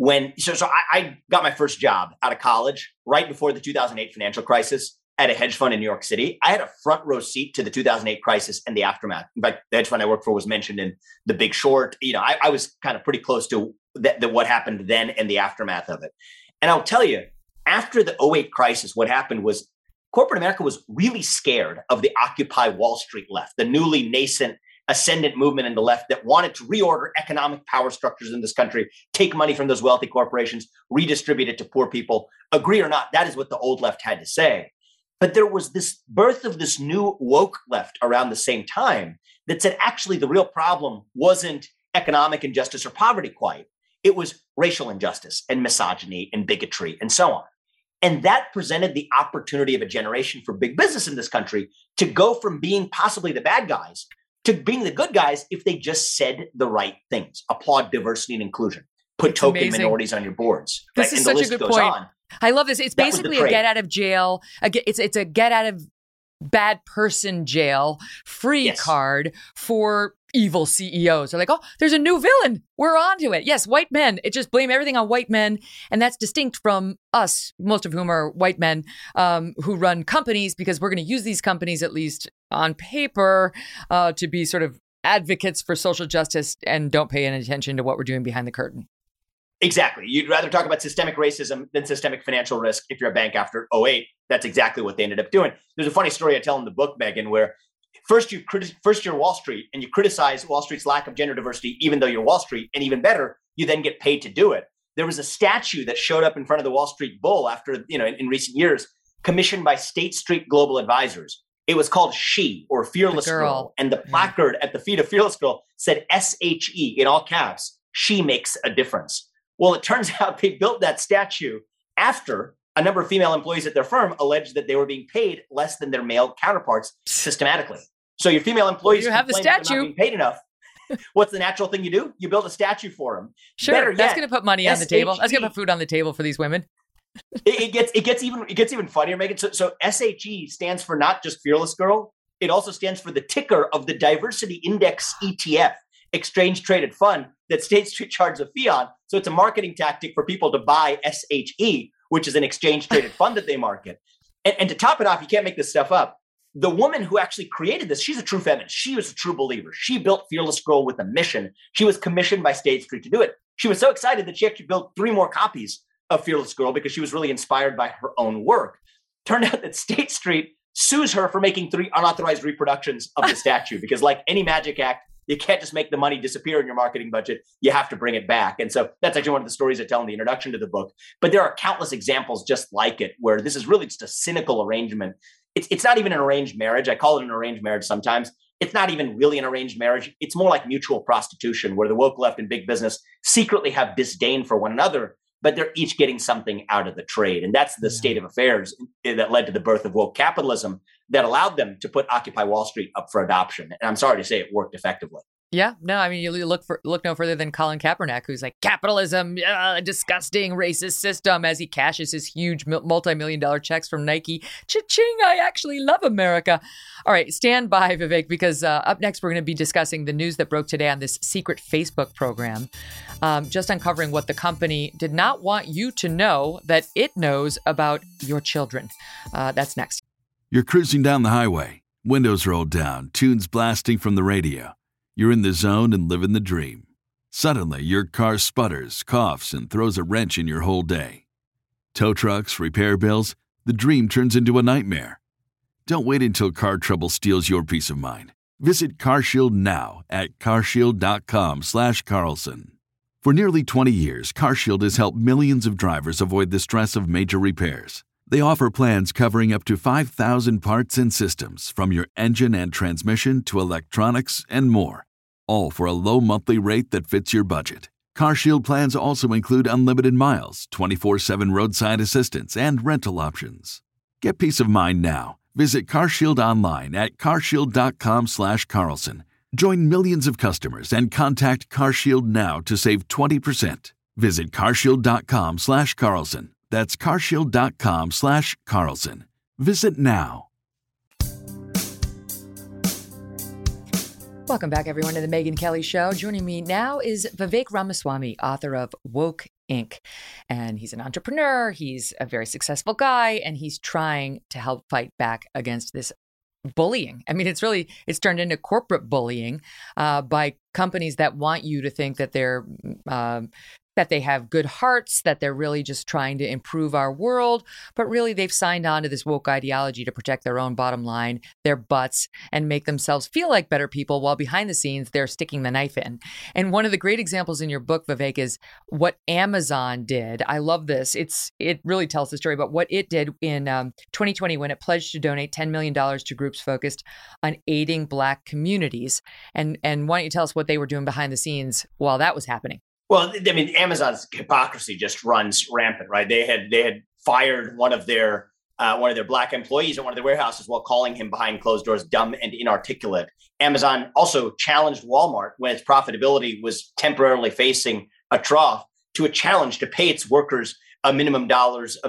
I got my first job out of college right before the 2008 financial crisis at a hedge fund in New York City. I had a front row seat to the 2008 crisis and the aftermath. In fact, the hedge fund I worked for was mentioned in The Big Short. I was kind of pretty close to what happened then and the aftermath of it. And I'll tell you, after the 2008 crisis, what happened was corporate America was really scared of the Occupy Wall Street left, the newly nascent ascendant movement in the left that wanted to reorder economic power structures in this country, take money from those wealthy corporations, redistribute it to poor people. Agree or not, that is what the old left had to say. But there was this birth of this new woke left around the same time that said, actually, the real problem wasn't economic injustice or poverty quite. It was racial injustice and misogyny and bigotry and so on. And that presented the opportunity of a generation for big business in this country to go from being possibly the bad guys to being the good guys if they just said the right things. Applaud diversity and inclusion. Put token minorities on your boards. This is such a good point. I love this. It's basically a get out of jail. It's a get out of bad person jail free card for evil CEOs. They're like, oh, there's a new villain. We're on to it. Yes, white men. It just blame everything on white men. And that's distinct from us, most of whom are white men who run companies, because we're going to use these companies, at least on paper, to be sort of advocates for social justice and don't pay any attention to what we're doing behind the curtain. Exactly. You'd rather talk about systemic racism than systemic financial risk if you're a bank after 2008. That's exactly what they ended up doing. There's a funny story I tell in the book, Megan, where first you're Wall Street and you criticize Wall Street's lack of gender diversity, even though you're Wall Street, and even better, you then get paid to do it. There was a statue that showed up in front of the Wall Street Bull after, in recent years, commissioned by State Street Global Advisors. It was called She, or Fearless Girl. And the placard at the feet of Fearless Girl said SHE in all caps, she makes a difference. Well, it turns out they built that statue after a number of female employees at their firm alleged that they were being paid less than their male counterparts systematically. So your female employees you have the statue not being paid enough. What's the natural thing you do? You build a statue for them. Sure, that's going to put money on the table. That's going to put food on the table for these women. it gets even funnier, Megan. So SHE stands for not just Fearless Girl. It also stands for the ticker of the Diversity Index ETF, exchange traded fund that State Street charges a fee on. So it's a marketing tactic for people to buy SHE, which is an exchange traded fund that they market. And to top it off, you can't make this stuff up. The woman who actually created this, she's a true feminist. She was a true believer. She built Fearless Girl with a mission. She was commissioned by State Street to do it. She was so excited that she actually built 3 more copies of Fearless Girl because she was really inspired by her own work. Turned out that State Street sues her for making 3 unauthorized reproductions of the statue because, like any magic act, you can't just make the money disappear in your marketing budget. You have to bring it back. And so that's actually one of the stories I tell in the introduction to the book. But there are countless examples just like it, where this is really just a cynical arrangement. It's not even an arranged marriage. I call it an arranged marriage sometimes. It's not even really an arranged marriage. It's more like mutual prostitution, where the woke left and big business secretly have disdain for one another, but they're each getting something out of the trade. And that's the state of affairs that led to the birth of woke capitalism that allowed them to put Occupy Wall Street up for adoption. And I'm sorry to say it worked effectively. Yeah, no, I mean, you look no further than Colin Kaepernick, who's like, capitalism, disgusting racist system, as he cashes his huge multi-million-dollar checks from Nike. Cha-ching, I actually love America. All right, stand by, Vivek, because up next, we're going to be discussing the news that broke today on this secret Facebook program, just uncovering what the company did not want you to know that it knows about your children. That's next. You're cruising down the highway, windows rolled down, tunes blasting from the radio. You're in the zone and living the dream. Suddenly, your car sputters, coughs, and throws a wrench in your whole day. Tow trucks, repair bills, the dream turns into a nightmare. Don't wait until car trouble steals your peace of mind. Visit CarShield now at carshield.com/Carlson. For nearly 20 years, CarShield has helped millions of drivers avoid the stress of major repairs. They offer plans covering up to 5,000 parts and systems, from your engine and transmission to electronics and more, all for a low monthly rate that fits your budget. CarShield plans also include unlimited miles, 24/7 roadside assistance, and rental options. Get peace of mind now. Visit CarShield online at carshield.com/Carlson. Join millions of customers and contact CarShield now to save 20%. Visit carshield.com/Carlson. That's carshield.com/Carlson. Visit now. Welcome back, everyone, to the Megyn Kelly Show. Joining me now is Vivek Ramaswamy, author of Woke Inc. And he's an entrepreneur, he's a very successful guy, and he's trying to help fight back against this bullying. I mean, it's turned into corporate bullying by companies that want you to think that that they have good hearts, that they're really just trying to improve our world, but really they've signed on to this woke ideology to protect their own bottom line, their butts, and make themselves feel like better people, while behind the scenes they're sticking the knife in. And one of the great examples in your book, Vivek, is what Amazon did. I love this. It really tells the story about what it did in 2020 when it pledged to donate $10 million to groups focused on aiding Black communities. And why don't you tell us what they were doing behind the scenes while that was happening? Well, I mean, Amazon's hypocrisy just runs rampant, right? They had fired one of their Black employees at one of their warehouses while calling him behind closed doors dumb and inarticulate. Amazon also challenged Walmart when its profitability was temporarily facing a trough to a challenge to pay its workers a minimum dollars of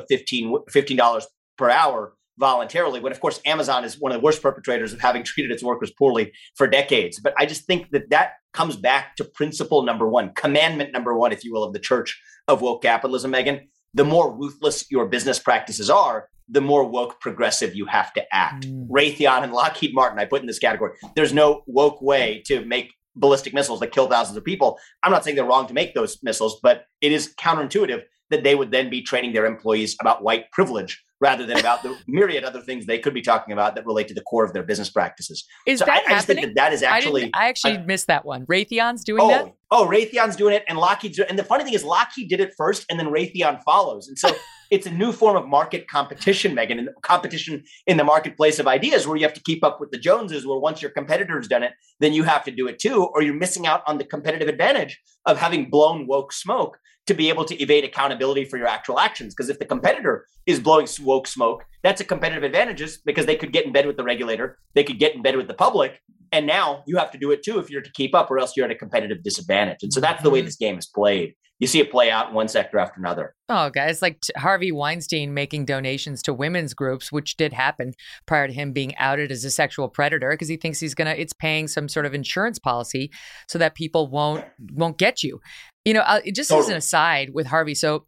$15 per hour voluntarily, when of course Amazon is one of the worst perpetrators of having treated its workers poorly for decades. But I just think that comes back to principle number one, commandment number one, if you will, of the church of woke capitalism, Megyn. The more ruthless your business practices are, the more woke progressive you have to act. Raytheon and Lockheed Martin, I put in this category. There's no woke way to make ballistic missiles that kill thousands of people. I'm not saying they're wrong to make those missiles, but it is counterintuitive that they would then be training their employees about white privilege rather than about the myriad other things they could be talking about that relate to the core of their business practices. Is that happening? I just think that is actually... I actually missed that one. Raytheon's doing that? Oh, Raytheon's doing it, and Lockheed's doing it. And the funny thing is Lockheed did it first, and then Raytheon follows. And so it's a new form of market competition, Megyn, and competition in the marketplace of ideas where you have to keep up with the Joneses, where once your competitor's done it, then you have to do it too, or you're missing out on the competitive advantage of having blown woke smoke to be able to evade accountability for your actual actions. Because if the competitor is blowing woke smoke, that's a competitive advantage because they could get in bed with the regulator, they could get in bed with the public, and now you have to do it too if you're to keep up, or else you're at a competitive disadvantage. And so that's the way this game is played. You see it play out in one sector after another. Oh, guys, like Harvey Weinstein making donations to women's groups, which did happen prior to him being outed as a sexual predator, because he thinks it's paying some sort of insurance policy so that people won't get you. You know, just as an aside with Harvey, so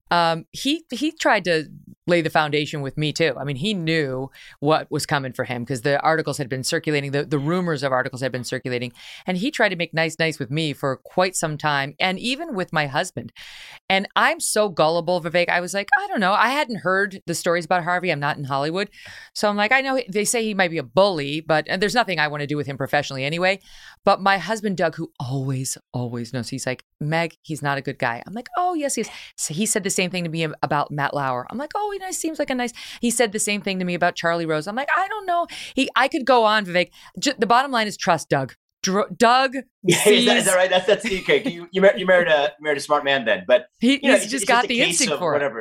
he tried to lay the foundation with me too. I mean, he knew what was coming for him because the articles had been circulating, the rumors of articles had been circulating, and he tried to make nice with me for quite some time, and even with my husband. And I'm so gullible, Vivek. I was like, I don't know. I hadn't heard the stories about Harvey. I'm not in Hollywood. So I'm like, I know they say he might be a bully, but there's nothing I want to do with him professionally anyway. But my husband, Doug, who always knows, he's like, Meg, he's not a good guy. I'm like, oh, yes, he is. So he said the same thing to me about Matt Lauer. I'm like, oh, he seems like a nice. He said the same thing to me about Charlie Rose. I'm like, I don't know. I could go on, Vivek. The bottom line is trust Doug. Doug. Is that right? That's okay. You married a smart man then, but he's just got the instinct for whatever.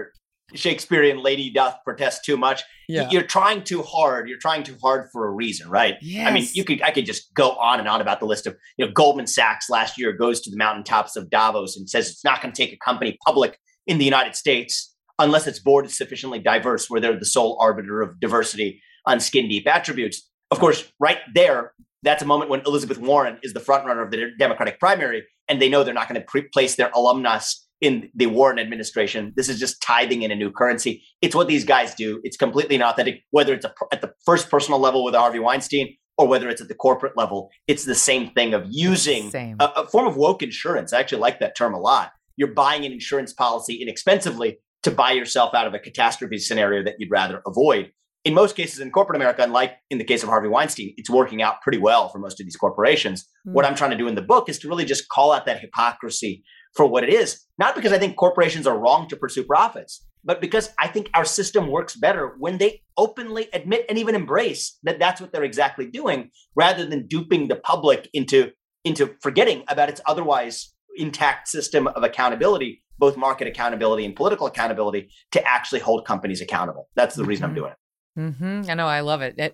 Shakespearean lady doth protest too much. Yeah. You're trying too hard. You're trying too hard for a reason, right? Yes. I mean, I could just go on and on about the list of, Goldman Sachs last year goes to the mountaintops of Davos and says it's not going to take a company public in the United States unless its board is sufficiently diverse, where they're the sole arbiter of diversity on skin deep attributes. Of course, right there, that's a moment when Elizabeth Warren is the frontrunner of the Democratic primary, and they know they're not going to place their alumnus in the Warren administration. This is just tithing in a new currency. It's what these guys do. It's completely inauthentic, whether it's at the first personal level with Harvey Weinstein or whether it's at the corporate level. It's the same thing of using a form of woke insurance. I actually like that term a lot. You're buying an insurance policy inexpensively to buy yourself out of a catastrophe scenario that you'd rather avoid. In most cases in corporate America, unlike in the case of Harvey Weinstein, it's working out pretty well for most of these corporations. What I'm trying to do in the book is to really just call out that hypocrisy for what it is, not because I think corporations are wrong to pursue profits, but because I think our system works better when they openly admit and even embrace that that's what they're exactly doing, rather than duping the public into forgetting about its otherwise intact system of accountability, both market accountability and political accountability, to actually hold companies accountable. That's the reason I'm doing it. I know. I love it.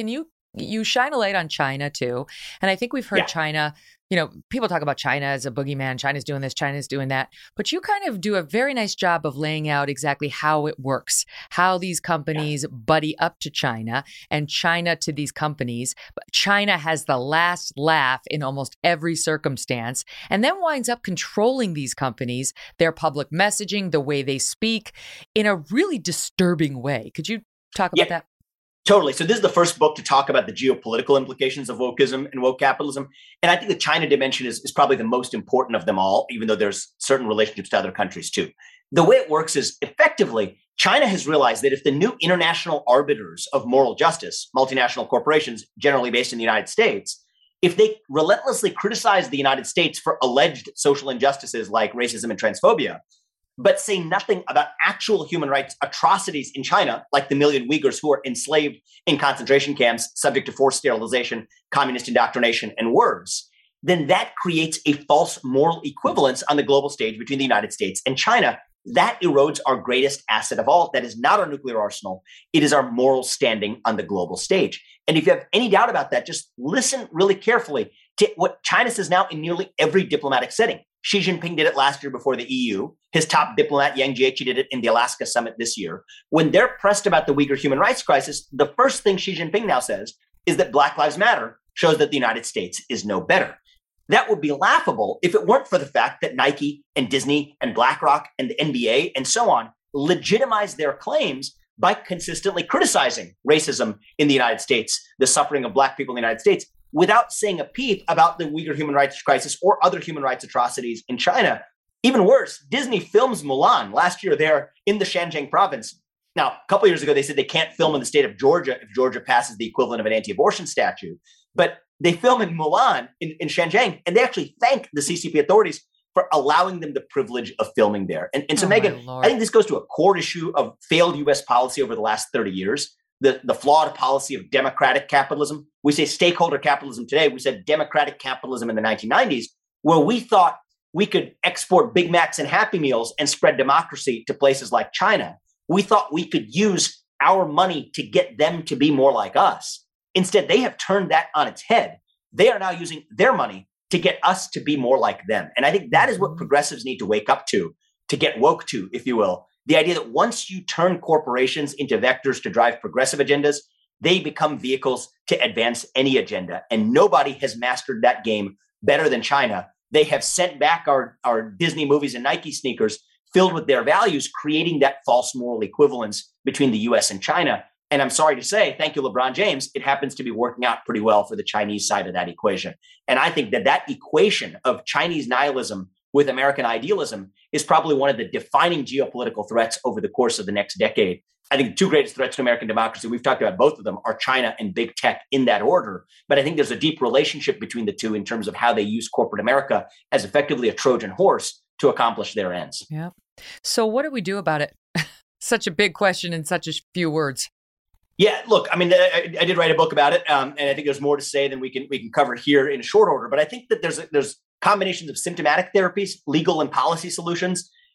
You shine a light on China too. And I think we've heard China, people talk about China as a boogeyman. China's doing this, China's doing that. But you kind of do a very nice job of laying out exactly how it works, how these companies buddy up to China and China to these companies. But China has the last laugh in almost every circumstance and then winds up controlling these companies, their public messaging, the way they speak in a really disturbing way. Could you talk about that? Totally. So this is the first book to talk about the geopolitical implications of wokeism and woke capitalism. And I think the China dimension is probably the most important of them all, even though there's certain relationships to other countries too. The way it works is effectively, China has realized that if the new international arbiters of moral justice, multinational corporations generally based in the United States, if they relentlessly criticize the United States for alleged social injustices like racism and transphobia, but say nothing about actual human rights atrocities in China, like the million Uyghurs who are enslaved in concentration camps, subject to forced sterilization, communist indoctrination, and worse, then that creates a false moral equivalence on the global stage between the United States and China. That erodes our greatest asset of all. That is not our nuclear arsenal. It is our moral standing on the global stage. And if you have any doubt about that, just listen really carefully to what China says now in nearly every diplomatic setting. Xi Jinping did it last year before the EU. His top diplomat, Yang Jiechi, did it in the Alaska summit this year. When they're pressed about the Uyghur human rights crisis, the first thing Xi Jinping now says is that Black Lives Matter shows that the United States is no better. That would be laughable if it weren't for the fact that Nike and Disney and BlackRock and the NBA and so on legitimize their claims by consistently criticizing racism in the United States, the suffering of Black people in the United States, without saying a peep about the Uyghur human rights crisis or other human rights atrocities in China. Even worse, Disney films Mulan last year there in the Xinjiang province. Now, a couple of years ago, they said they can't film in the state of Georgia if Georgia passes the equivalent of an anti-abortion statute. But they film in Mulan in Xinjiang, and they actually thank the CCP authorities for allowing them the privilege of filming there. And so, Megan, I think this goes to a core issue of failed U.S. policy over the last 30 years. The flawed policy of democratic capitalism. We say stakeholder capitalism today. We said democratic capitalism in the 1990s, where we thought we could export Big Macs and Happy Meals and spread democracy to places like China. We thought we could use our money to get them to be more like us. Instead, they have turned that on its head. They are now using their money to get us to be more like them. And I think that is what progressives need to wake up to get woke to, if you will. The idea that once you turn corporations into vectors to drive progressive agendas, they become vehicles to advance any agenda. And nobody has mastered that game better than China. They have sent back our Disney movies and Nike sneakers filled with their values, creating that false moral equivalence between the US and China. And I'm sorry to say, thank you, LeBron James, it happens to be working out pretty well for the Chinese side of that equation. And I think that equation of Chinese nihilism with American idealism is probably one of the defining geopolitical threats over the course of the next decade. I think the two greatest threats to American democracy, we've talked about both of them, are China and big tech in that order. But I think there's a deep relationship between the two in terms of how they use corporate America as effectively a Trojan horse to accomplish their ends. Yeah. So what do we do about it? Such a big question in such a few words. Yeah, look, I mean, I did write a book about it, and I think there's more to say than we can cover here in short order. But I think that there's combinations of symptomatic therapies, legal and policy solutions,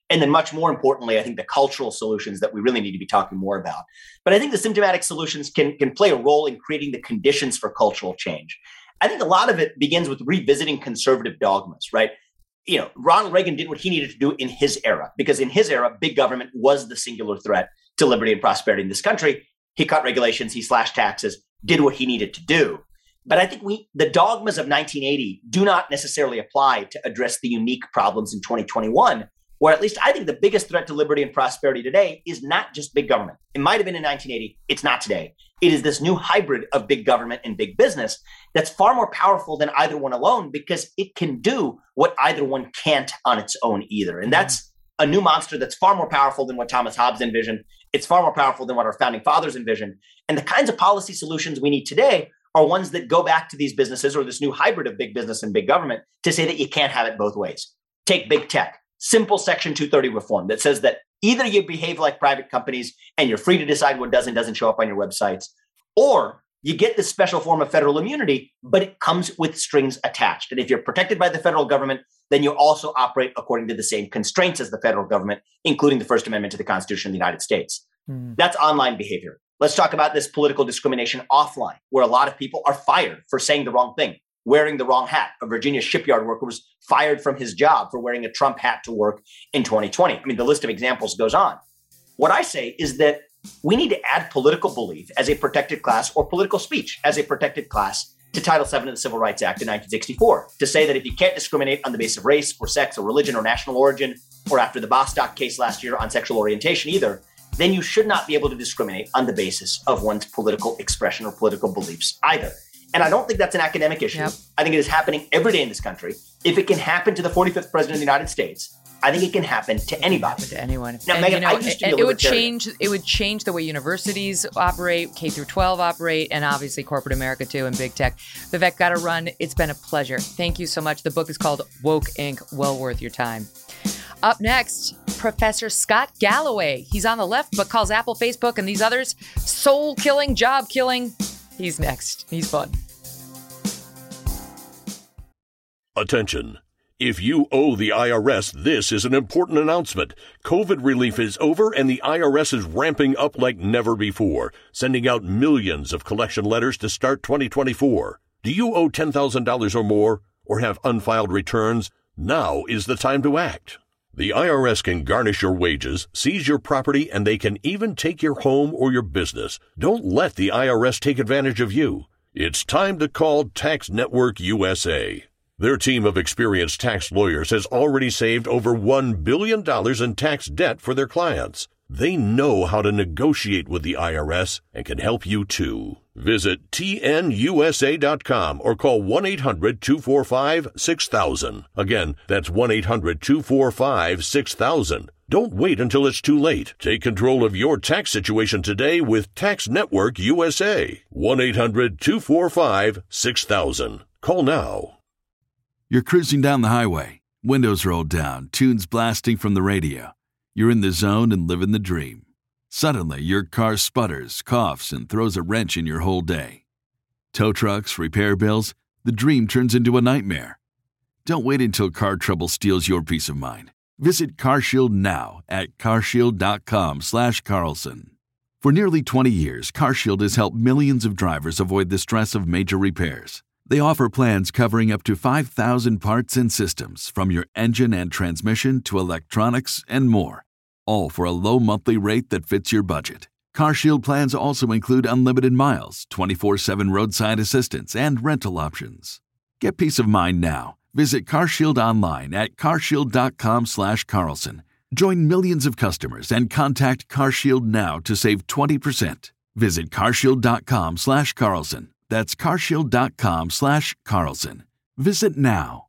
And then much more importantly, I think the cultural solutions that we really need to be talking more about. But I think the symptomatic solutions can play a role in creating the conditions for cultural change. I think a lot of it begins with revisiting conservative dogmas, right? Ronald Reagan did what he needed to do in his era, because in his era, big government was the singular threat to liberty and prosperity in this country. He cut regulations, he slashed taxes, did what he needed to do. But I think the dogmas of 1980 do not necessarily apply to address the unique problems in 2021, where at least I think the biggest threat to liberty and prosperity today is not just big government. It might have been in 1980. It's not today. It is this new hybrid of big government and big business that's far more powerful than either one alone, because it can do what either one can't on its own either. And that's a new monster that's far more powerful than what Thomas Hobbes envisioned. It's far more powerful than what our founding fathers envisioned. And the kinds of policy solutions we need today are ones that go back to these businesses, or this new hybrid of big business and big government, to say that you can't have it both ways. Take big tech. Simple Section 230 reform that says that either you behave like private companies and you're free to decide what does and doesn't show up on your websites, or you get this special form of federal immunity, but it comes with strings attached. And if you're protected by the federal government, then you also operate according to the same constraints as the federal government, including the First Amendment to the Constitution of the United States. That's online behavior. Let's talk about this political discrimination offline, where a lot of people are fired for saying the wrong thing, wearing the wrong hat. A Virginia shipyard worker was fired from his job for wearing a Trump hat to work in 2020. I mean, the list of examples goes on. What I say is that we need to add political belief as a protected class, or political speech as a protected class, to Title VII of the Civil Rights Act in 1964, to say that if you can't discriminate on the basis of race or sex or religion or national origin, or after the Bostock case last year on sexual orientation either, then you should not be able to discriminate on the basis of one's political expression or political beliefs either. And I don't think that's an academic issue. Yep. I think it is happening every day in this country. If it can happen to the 45th president of the United States, I think it can happen to anybody. To anyone. Now, Megan, I used to be it would change the way universities operate, K through 12 operate, and obviously corporate America too, and big tech. Vivek, got to run. It's been a pleasure. Thank you so much. The book is called Woke Inc. Well worth your time. Up next, Professor Scott Galloway. He's on the left, but calls Apple, Facebook, and these others soul-killing, job-killing. He's next. He's fun. Attention. If you owe the IRS, this is an important announcement. COVID relief is over and the IRS is ramping up like never before, sending out millions of collection letters to start 2024. Do you owe $10,000 or more, or have unfiled returns? Now is the time to act. The IRS can garnish your wages, seize your property, and they can even take your home or your business. Don't let the IRS take advantage of you. It's time to call Tax Network USA. Their team of experienced tax lawyers has already saved over $1 billion in tax debt for their clients. They know how to negotiate with the IRS and can help you too. Visit tnusa.com or call 1-800-245-6000. Again, that's 1-800-245-6000. Don't wait until it's too late. Take control of your tax situation today with Tax Network USA. 1-800-245-6000. Call now. You're cruising down the highway, windows rolled down, tunes blasting from the radio. You're in the zone and living the dream. Suddenly, your car sputters, coughs, and throws a wrench in your whole day. Tow trucks, repair bills, the dream turns into a nightmare. Don't wait until car trouble steals your peace of mind. Visit CarShield now at carshield.com/Carlson. For nearly 20 years, CarShield has helped millions of drivers avoid the stress of major repairs. They offer plans covering up to 5,000 parts and systems, from your engine and transmission to electronics and more, all for a low monthly rate that fits your budget. CarShield plans also include unlimited miles, 24/7 roadside assistance, and rental options. Get peace of mind now. Visit CarShield online at carshield.com/Carlson. Join millions of customers and contact CarShield now to save 20%. Visit carshield.com/Carlson. That's carshield.com/Carlson. Visit now.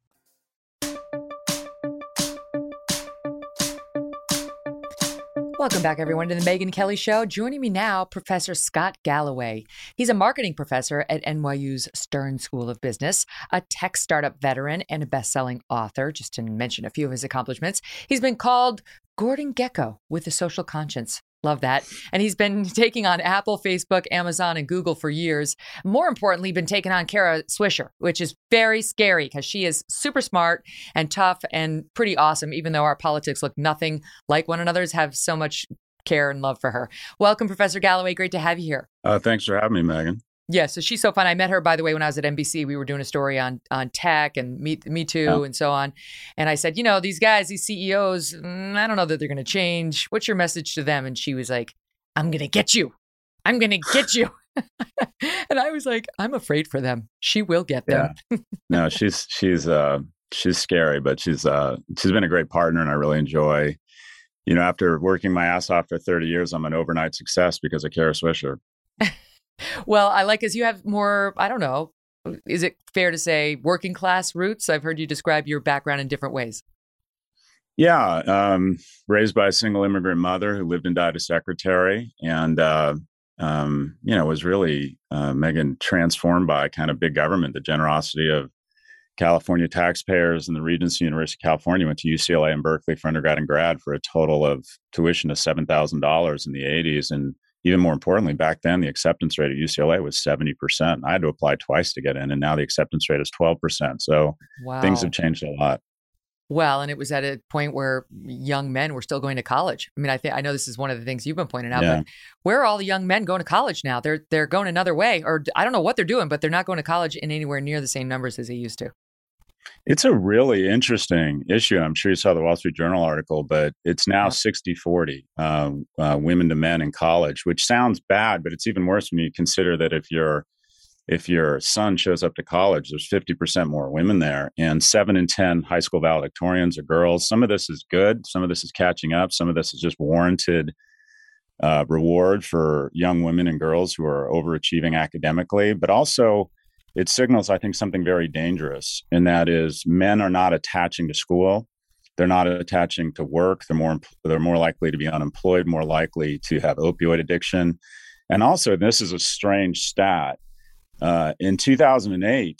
Welcome back, everyone, to the Megyn Kelly Show. Joining me now, Professor Scott Galloway. He's a marketing professor at NYU's Stern School of Business, a tech startup veteran, and a best-selling author, just to mention a few of his accomplishments. He's been called Gordon Gekko with a social conscience. Love that. And he's been taking on Apple, Facebook, Amazon, and Google for years. More importantly, been taking on Kara Swisher, which is very scary because she is super smart and tough and pretty awesome, even though our politics look nothing like one another's, have so much care and love for her. Welcome, Professor Galloway. Great to have you here. Thanks for having me, Megan. Yeah, so she's so fun. I met her, by the way, when I was at NBC. We were doing a story on tech and Me Too and so on. And I said, these guys, these CEOs, I don't know that they're going to change. What's your message to them? And she was like, I'm going to get you. I'm going to get you. And I was like, I'm afraid for them. She will get them. Yeah. No, she's scary, but she's been a great partner, and I really enjoy. After working my ass off for 30 years, I'm an overnight success because of Kara Swisher. Well, I like as you have more, I don't know, is it fair to say working class roots? I've heard you describe your background in different ways. Yeah. Raised by a single immigrant mother who lived and died a secretary, and, was really, Megan, transformed by kind of big government, the generosity of California taxpayers and the Regents University of California. Went to UCLA and Berkeley for undergrad and grad for a total of tuition of $7,000 in the 80s. And even more importantly, back then, the acceptance rate at UCLA was 70%. I had to apply twice to get in, and now the acceptance rate is 12%. So Things have changed a lot. Well, and it was at a point where young men were still going to college. I mean, I know this is one of the things you've been pointing out, but where are all the young men going to college now? They're going another way, or I don't know what they're doing, but they're not going to college in anywhere near the same numbers as they used to. It's a really interesting issue. I'm sure you saw the Wall Street Journal article, but it's now 60-40 women to men in college, which sounds bad, but it's even worse when you consider that if your son shows up to college, there's 50% more women there, and 7 in 10 high school valedictorians are girls. Some of this is good. Some of this is catching up. Some of this is just warranted reward for young women and girls who are overachieving academically, but also it signals, I think, something very dangerous, and that is men are not attaching to school. They're not attaching to work. They're more likely to be unemployed, more likely to have opioid addiction. And also, this is a strange stat. In 2008,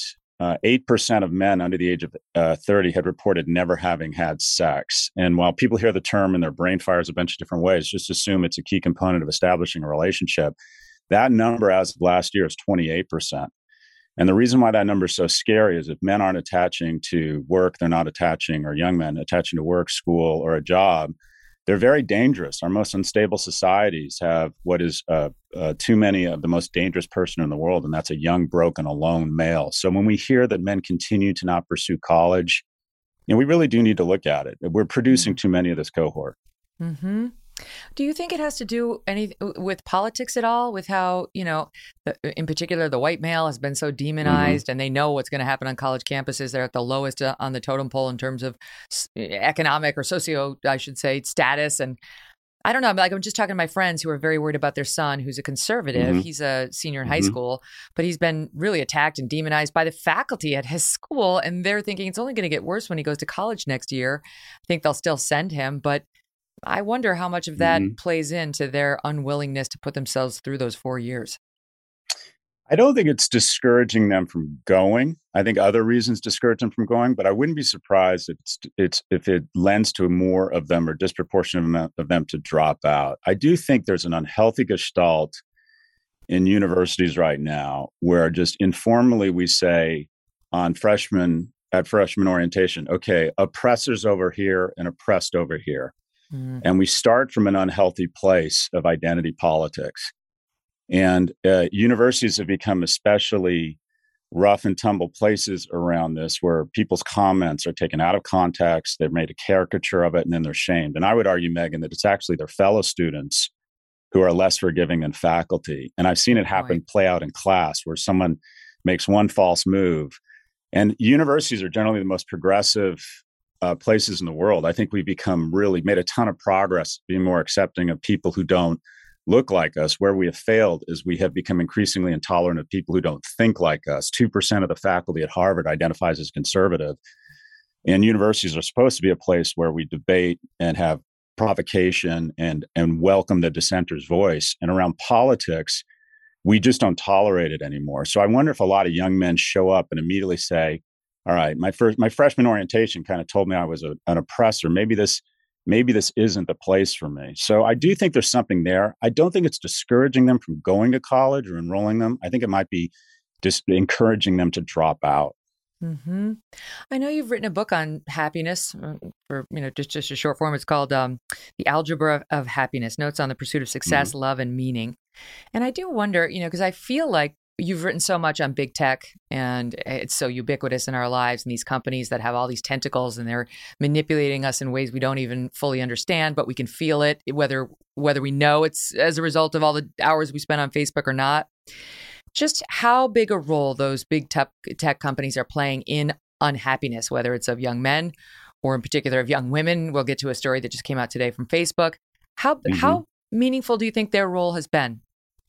8% of men under the age of 30 had reported never having had sex. And while people hear the term and their brain fires a bunch of different ways, just assume it's a key component of establishing a relationship. That number as of last year is 28%. And the reason why that number is so scary is if men aren't attaching to work, they're not attaching, or young men attaching to work, school, or a job, they're very dangerous. Our most unstable societies have what is too many of the most dangerous person in the world, and that's a young, broken, alone male. So when we hear that men continue to not pursue college, we really do need to look at it. We're producing too many of this cohort. Mm-hmm. Do you think it has to do with politics at all? With how, in particular, the white male has been so demonized, and they know what's going to happen on college campuses. They're at the lowest on the totem pole in terms of economic or I should say, status. And I don't know. I'm just talking to my friends who are very worried about their son, who's a conservative. He's a senior in high school, but he's been really attacked and demonized by the faculty at his school. And they're thinking it's only going to get worse when he goes to college next year. I think they'll still send him, but I wonder how much of that plays into their unwillingness to put themselves through those 4 years. I don't think it's discouraging them from going. I think other reasons discourage them from going, but I wouldn't be surprised if it lends to more of them or disproportionate amount of them to drop out. I do think there's an unhealthy gestalt in universities right now where just informally we say at freshman orientation, okay, oppressors over here and oppressed over here. And we start from an unhealthy place of identity politics. And universities have become especially rough and tumble places around this, where people's comments are taken out of context, they're made a caricature of it, and then they're shamed. And I would argue, Megan, that it's actually their fellow students who are less forgiving than faculty. And I've seen it happen, play out in class, where someone makes one false move. And universities are generally the most progressive places in the world. I think we've made a ton of progress being more accepting of people who don't look like us. Where we have failed is we have become increasingly intolerant of people who don't think like us. 2% of the faculty at Harvard identifies as conservative. And universities are supposed to be a place where we debate and have provocation and welcome the dissenter's voice. And around politics, we just don't tolerate it anymore. So I wonder if a lot of young men show up and immediately say, all right, my freshman orientation kind of told me I was an oppressor. Maybe this maybe this isn't the place for me. So I do think there's something there. I don't think it's discouraging them from going to college or enrolling them. I think it might be just encouraging them to drop out. Mm-hmm. I know you've written a book on happiness for, just a short form. It's called The Algebra of Happiness, Notes on the Pursuit of Success, Love, and Meaning. And I do wonder, because I feel like you've written so much on big tech and it's so ubiquitous in our lives, and these companies that have all these tentacles and they're manipulating us in ways we don't even fully understand, but we can feel it, whether we know it's as a result of all the hours we spend on Facebook or not. Just how big a role those big tech companies are playing in unhappiness, whether it's of young men or in particular of young women. We'll get to a story that just came out today from Facebook. How meaningful do you think their role has been?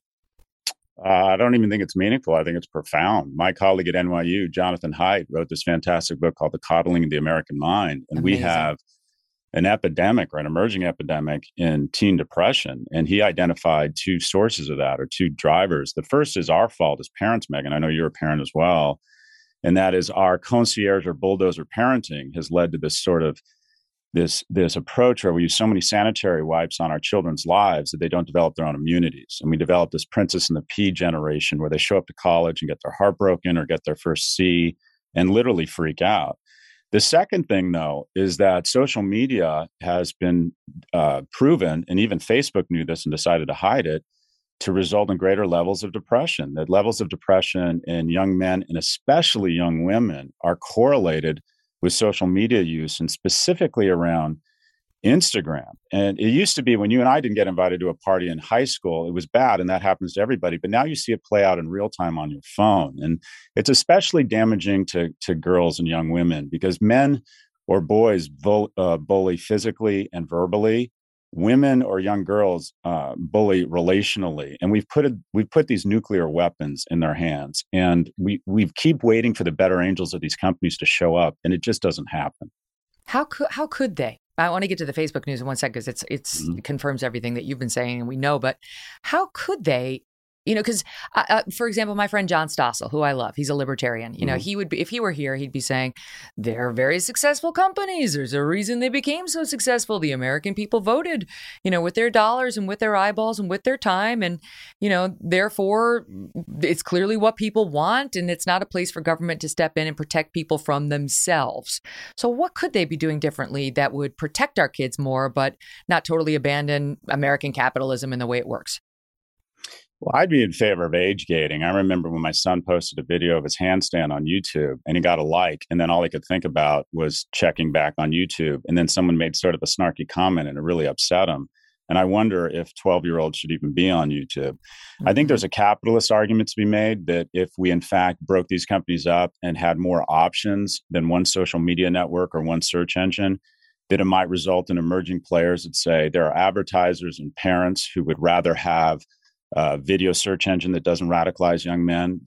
I don't even think it's meaningful. I think it's profound. My colleague at NYU, Jonathan Haidt, wrote this fantastic book called The Coddling of the American Mind. And Amazing. We have an epidemic, or an emerging epidemic in teen depression. And he identified two sources of that, or two drivers. The first is our fault as parents, Megyn. I know you're a parent as well. And that is our concierge or bulldozer parenting has led to this sort of this approach where we use so many sanitary wipes on our children's lives that they don't develop their own immunities. And we develop this Princess and the Pea generation where they show up to college and get their heart broken or get their first C and literally freak out. The second thing, though, is that social media has been proven, and even Facebook knew this and decided to hide it, to result in greater levels of depression. That levels of depression in young men and especially young women are correlated with social media use, and specifically around Instagram. And it used to be when you and I didn't get invited to a party in high school, it was bad, and that happens to everybody. But now you see it play out in real time on your phone. And it's especially damaging to girls and young women because men or boys bully physically and verbally. Women or young girls bully relationally. And we've put these nuclear weapons in their hands. And we keep waiting for the better angels of these companies to show up, and it just doesn't happen. How could they? I want to get to the Facebook news in one second because it confirms everything that you've been saying and we know. But how could they? Because, for example, my friend John Stossel, who I love, he's a libertarian. He would be, if he were here, he'd be saying, they're very successful companies. There's a reason they became so successful. The American people voted, with their dollars and with their eyeballs and with their time. And, therefore, it's clearly what people want. And it's not a place for government to step in and protect people from themselves. So what could they be doing differently that would protect our kids more, but not totally abandon American capitalism and the way it works? Well, I'd be in favor of age gating. I remember when my son posted a video of his handstand on YouTube and he got a like, and then all he could think about was checking back on YouTube. And then someone made sort of a snarky comment and it really upset him. And I wonder if 12-year-olds should even be on YouTube. I think there's a capitalist argument to be made that if we, in fact, broke these companies up and had more options than one social media network or one search engine, that it might result in emerging players that say there are advertisers and parents who would rather have video search engine that doesn't radicalize young men.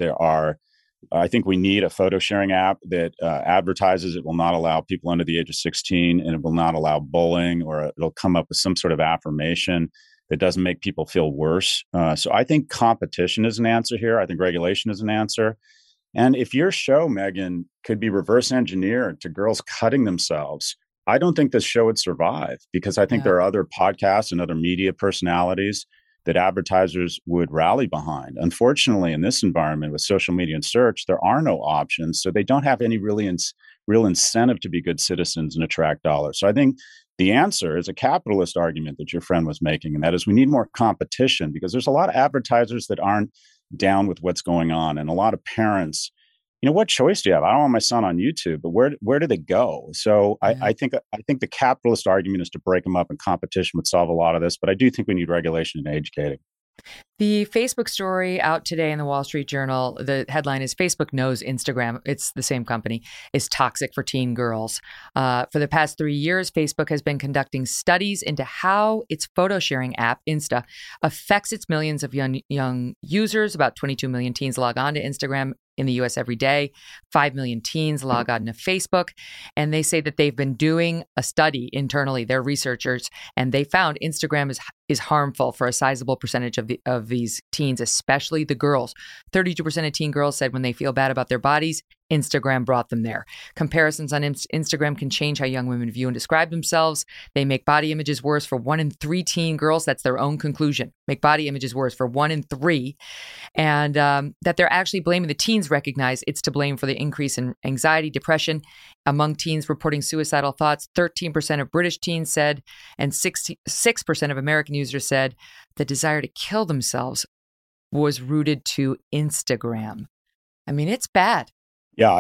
I think we need a photo sharing app that advertises it will not allow people under the age of 16, and it will not allow bullying, or it'll come up with some sort of affirmation that doesn't make people feel worse. So I think competition is an answer here. I think regulation is an answer. And if your show, Megyn, could be reverse engineered to girls cutting themselves, I don't think this show would survive, because I think there are other podcasts and other media personalities that advertisers would rally behind. Unfortunately, in this environment with social media and search, there are no options. So they don't have any real incentive to be good citizens and attract dollars. So I think the answer is a capitalist argument that your friend was making, and that is we need more competition, because there's a lot of advertisers that aren't down with what's going on, and a lot of parents, what choice do you have? I don't want my son on YouTube, but where do they go? So I think the capitalist argument is to break them up, and competition would solve a lot of this. But I do think we need regulation and age gating. The Facebook story out today in the Wall Street Journal, the headline is Facebook knows Instagram, it's the same company, is toxic for teen girls. For the past 3 years, Facebook has been conducting studies into how its photo sharing app, Insta, affects its millions of young users. About 22 million teens log on to Instagram in the U.S. every day. 5 million teens log on to Facebook. And they say that they've been doing a study internally, they're researchers, and they found Instagram is harmful for a sizable percentage of these teens, especially the girls. 32% of teen girls said when they feel bad about their bodies, Instagram brought them there. Comparisons on Instagram can change how young women view and describe themselves. They make body images worse for 1 in 3 teen girls. That's their own conclusion. Make body images worse for 1 in 3. And that they're actually blaming the teens recognize it's to blame for the increase in anxiety, depression among teens reporting suicidal thoughts. 13% of British teens said, and 6% of American users said the desire to kill themselves was rooted to Instagram. I mean, it's bad. Yeah,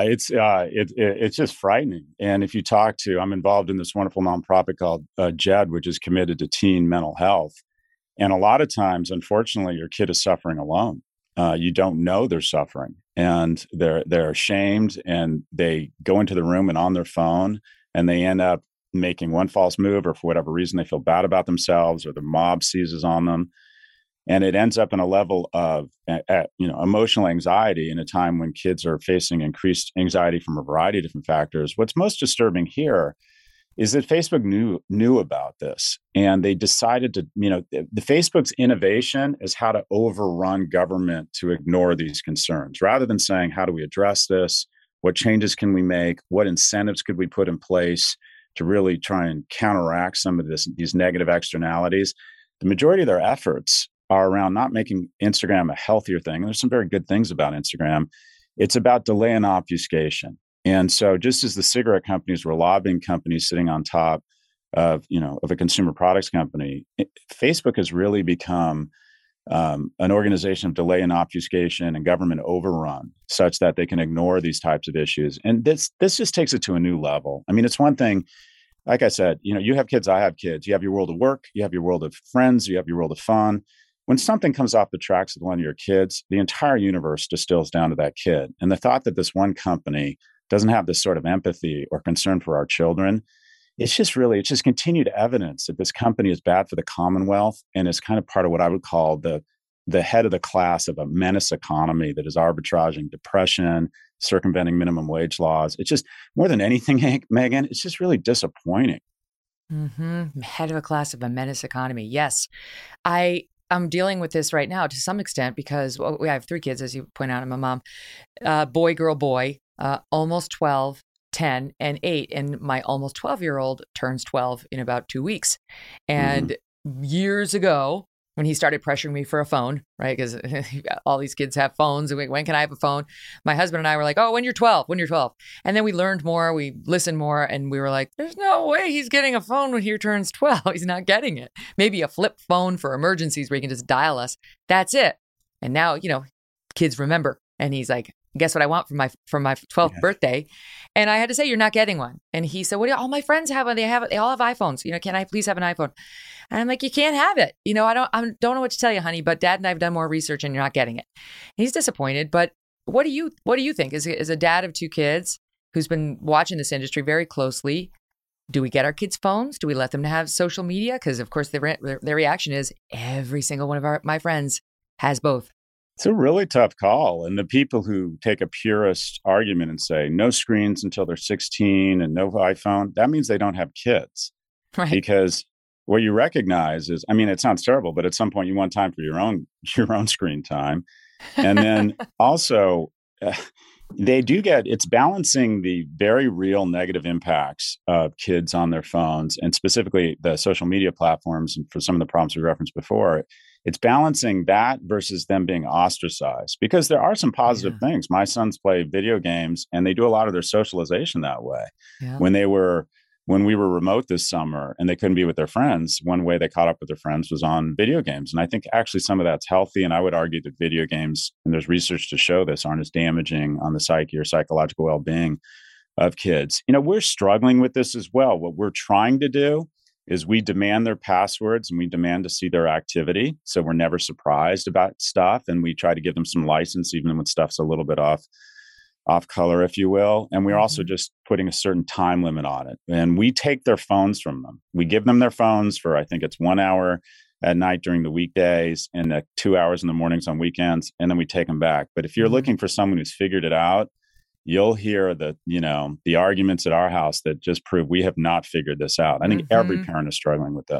it's just frightening. And if you talk to, I'm involved in this wonderful nonprofit called JED, which is committed to teen mental health. And a lot of times, unfortunately, your kid is suffering alone. You don't know they're suffering, and they're ashamed, and they go into the room and on their phone, and they end up making one false move, or for whatever reason they feel bad about themselves, or the mob seizes on them. And it ends up in a level of emotional anxiety in a time when kids are facing increased anxiety from a variety of different factors. What's most disturbing here is that Facebook knew about this, and they decided to, the Facebook's innovation is how to overrun government to ignore these concerns, rather than saying, how do we address this? What changes can we make? What incentives could we put in place to really try and counteract some of these negative externalities? The majority of their efforts are around not making Instagram a healthier thing. And there's some very good things about Instagram. It's about delay and obfuscation. And so just as the cigarette companies were lobbying companies sitting on top of a consumer products company, Facebook has really become an organization of delay and obfuscation and government overrun, such that they can ignore these types of issues. And this just takes it to a new level. I mean, it's one thing, like I said, you have kids, I have kids. You have your world of work, you have your world of friends, you have your world of fun. When something comes off the tracks with one of your kids, the entire universe distills down to that kid. And the thought that this one company doesn't have this sort of empathy or concern for our children, it's just continued evidence that this company is bad for the Commonwealth, and is kind of part of what I would call the head of the class of a menace economy that is arbitraging depression, circumventing minimum wage laws. It's just, more than anything, Megyn, it's just really disappointing. Mm-hmm. Head of a class of a menace economy. Yes. I'm dealing with this right now to some extent because we have 3 kids, as you point out. I'm a mom. Boy, girl, boy, almost 12, 10, and 8. And my almost 12-year-old turns 12 in about 2 weeks. And years ago, when he started pressuring me for a phone, right? Because all these kids have phones. And when can I have a phone? My husband and I were like, oh, when you're 12. And then we learned more, we listened more, and we were like, there's no way he's getting a phone when he turns 12. He's not getting it. Maybe a flip phone for emergencies where he can just dial us. That's it. And now, kids remember. And he's like, guess what I want for my 12th birthday? And I had to say, you're not getting one. And he said, all my friends have one. They all have iPhones. Can I please have an iPhone? And I'm like, you can't have it. I don't know what to tell you, honey, but Dad and I have done more research and you're not getting it. And he's disappointed. But what do you think? As a dad of 2 kids who's been watching this industry very closely, do we get our kids phones? Do we let them have social media? Because of course their reaction is every single one of my friends has both. It's a really tough call. And the people who take a purist argument and say no screens until they're 16 and no iPhone, that means they don't have kids. Right. Because what you recognize is, it sounds terrible, but at some point you want time for your own screen time. And then also it's balancing the very real negative impacts of kids on their phones, and specifically the social media platforms. And for some of the problems we referenced before, it's balancing that versus them being ostracized, because there are some positive things. My sons play video games and they do a lot of their socialization that way. Yeah. When we were remote this summer and they couldn't be with their friends, one way they caught up with their friends was on video games. And I think actually some of that's healthy. And I would argue that video games, and there's research to show this, aren't as damaging on the psyche or psychological well-being of kids. We're struggling with this as well. What we're trying to do is we demand their passwords and we demand to see their activity. So we're never surprised about stuff. And we try to give them some license, even when stuff's a little bit off color, if you will. And we're also just putting a certain time limit on it. And we take their phones from them. We give them their phones for, I think it's 1 hour at night during the weekdays and 2 hours in the mornings on weekends. And then we take them back. But if you're looking for someone who's figured it out, you'll hear the arguments at our house that just prove we have not figured this out. I think every parent is struggling with this.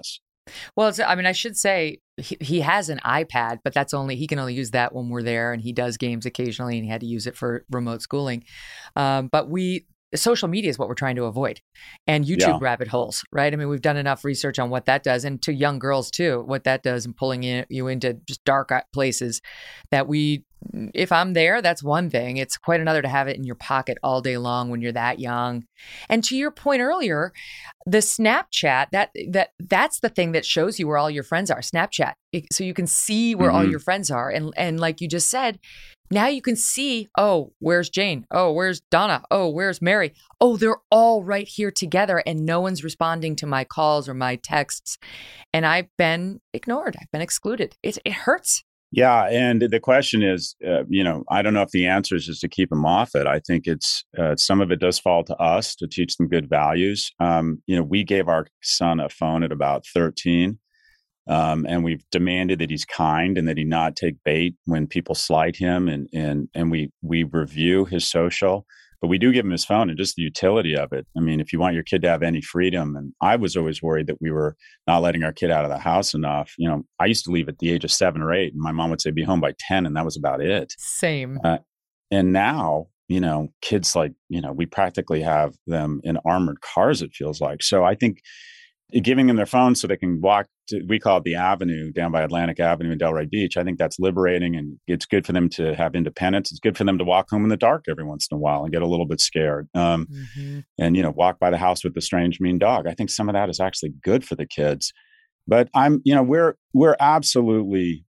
Well, I should say he has an iPad, but he can only use that when we're there, and he does games occasionally, and he had to use it for remote schooling. But social media is what we're trying to avoid, and YouTube rabbit holes, right? I mean, we've done enough research on what that does, and to young girls too, what that does, and pulling you into just dark places that if I'm there, that's one thing. It's quite another to have it in your pocket all day long when you're that young. And to your point earlier, the Snapchat, that's the thing that shows you where all your friends are, Snapchat. So you can see where all your friends are. And like you just said, now you can see, oh, where's Jane? Oh, where's Donna? Oh, where's Mary? Oh, they're all right here together, and no one's responding to my calls or my texts. And I've been ignored. I've been excluded. It hurts. Yeah. And the question is, I don't know if the answer is just to keep them off it. I think it's some of it does fall to us to teach them good values. We gave our son a phone at about 13, and we've demanded that he's kind and that he not take bait when people slight him. And we review his social. But we do give him his phone and just the utility of it. I mean, if you want your kid to have any freedom, and I was always worried that we were not letting our kid out of the house enough. I used to leave at the age of 7 or 8, and my mom would say, be home by 10, and that was about it. Same. And now, kids we practically have them in armored cars, it feels like. So I think giving them their phones so they can walk we call it the Avenue down by Atlantic Avenue in Delray Beach. I think that's liberating, and it's good for them to have independence. It's good for them to walk home in the dark every once in a while and get a little bit scared. And, walk by the house with the strange, mean dog. I think some of that is actually good for the kids. But we're absolutely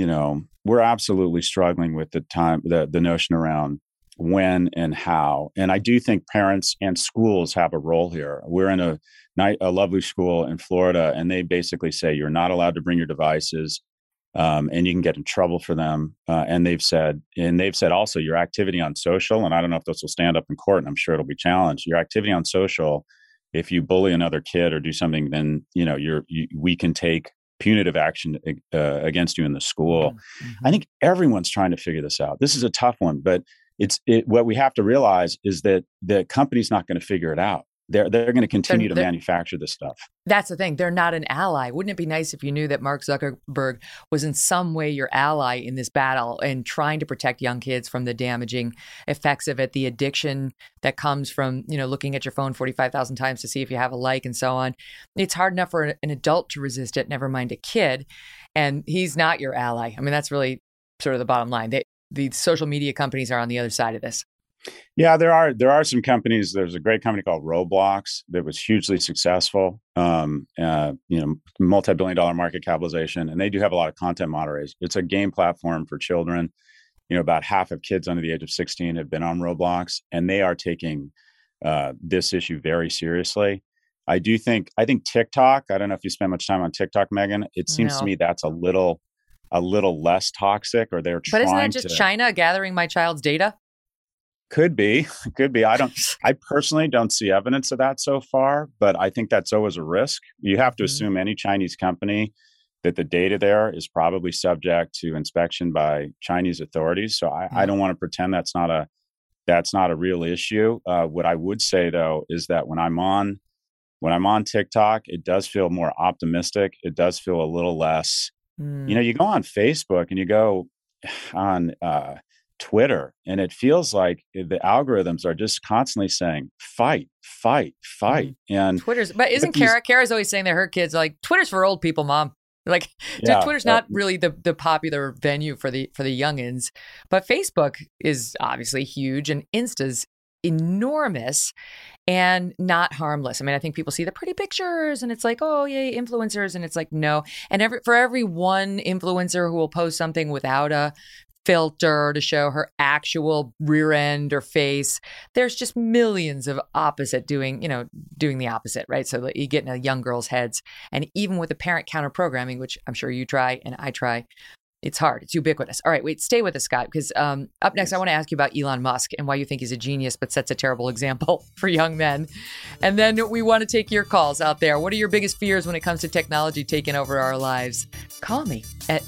struggling with the notion around when and how. And I do think parents and schools have a role here. We're in a lovely school in Florida, and they basically say you're not allowed to bring your devices, and you can get in trouble for them. And they've said also your activity on social, and I don't know if this will stand up in court, and I'm sure it'll be challenged. Your activity on social, if you bully another kid or do something, then we can take punitive action against you in the school. Mm-hmm. I think everyone's trying to figure this out. This is a tough one, but what we have to realize is that the company's not going to figure it out. They're going to continue to manufacture this stuff. That's the thing. They're not an ally. Wouldn't it be nice if you knew that Mark Zuckerberg was in some way your ally in this battle and trying to protect young kids from the damaging effects of it, the addiction that comes from, looking at your phone 45,000 times to see if you have a like and so on. It's hard enough for an adult to resist it, never mind a kid. And he's not your ally. I mean, that's really sort of the bottom line. The social media companies are on the other side of this. Yeah, there are some companies. There's a great company called Roblox that was hugely successful, multi-billion-dollar market capitalization, and they do have a lot of content moderation. It's a game platform for children. About half of kids under the age of 16 have been on Roblox, and they are taking this issue very seriously. I think TikTok. I don't know if you spend much time on TikTok, Megan. It seems to me that's a little less toxic, or they're trying to. But isn't that just China gathering my child's data? Could be. I personally don't see evidence of that so far, but I think that's always a risk. You have to assume any Chinese company that the data there is probably subject to inspection by Chinese authorities. So I don't want to pretend that's not a real issue. What I would say though is that when I'm on TikTok, it does feel more optimistic. It does feel a little less. You go on Facebook and you go on Twitter, and it feels like the algorithms are just constantly saying fight. And isn't Kara's always saying that her kids are like, Twitter's for old people, Mom. Like, Twitter's not really the popular venue for the youngins, but Facebook is obviously huge, and Insta's enormous and not harmless. I mean, I think people see the pretty pictures and it's like, oh, yay, influencers. And it's like, no. And for every one influencer who will post something without a filter to show her actual rear end or face, there's just millions of opposite doing the opposite, right? So you get in a young girl's heads. And even with the parent counter programming, which I'm sure you try and I try, it's hard. It's ubiquitous. All right, wait, stay with us, Scott, because up next, I want to ask you about Elon Musk and why you think he's a genius, but sets a terrible example for young men. And then we want to take your calls out there. What are your biggest fears when it comes to technology taking over our lives? Call me at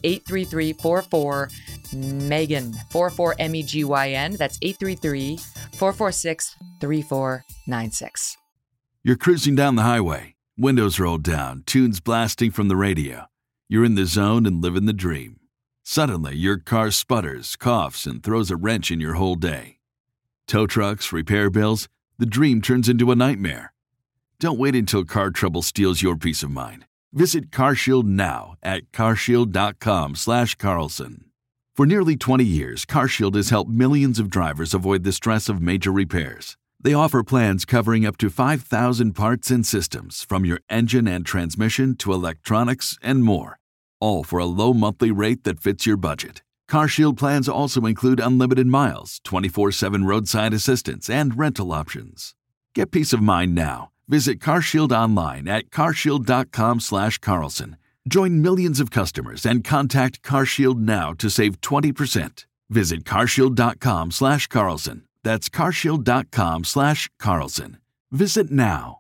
833-44-MEGAN, 44-MEGYN. That's 833-446-3496. You're cruising down the highway. Windows rolled down, tunes blasting from the radio. You're in the zone and living the dream. Suddenly, your car sputters, coughs, and throws a wrench in your whole day. Tow trucks, repair bills, the dream turns into a nightmare. Don't wait until car trouble steals your peace of mind. Visit CarShield now at carshield.com/Carlson. For nearly 20 years, CarShield has helped millions of drivers avoid the stress of major repairs. They offer plans covering up to 5,000 parts and systems, from your engine and transmission to electronics and more, all for a low monthly rate that fits your budget. CarShield plans also include unlimited miles, 24/7 roadside assistance, and rental options. Get peace of mind now. Visit CarShield online at carshield.com/Carlson. Join millions of customers and contact CarShield now to save 20%. Visit carshield.com/Carlson. That's carshield.com/Carlson. Visit now.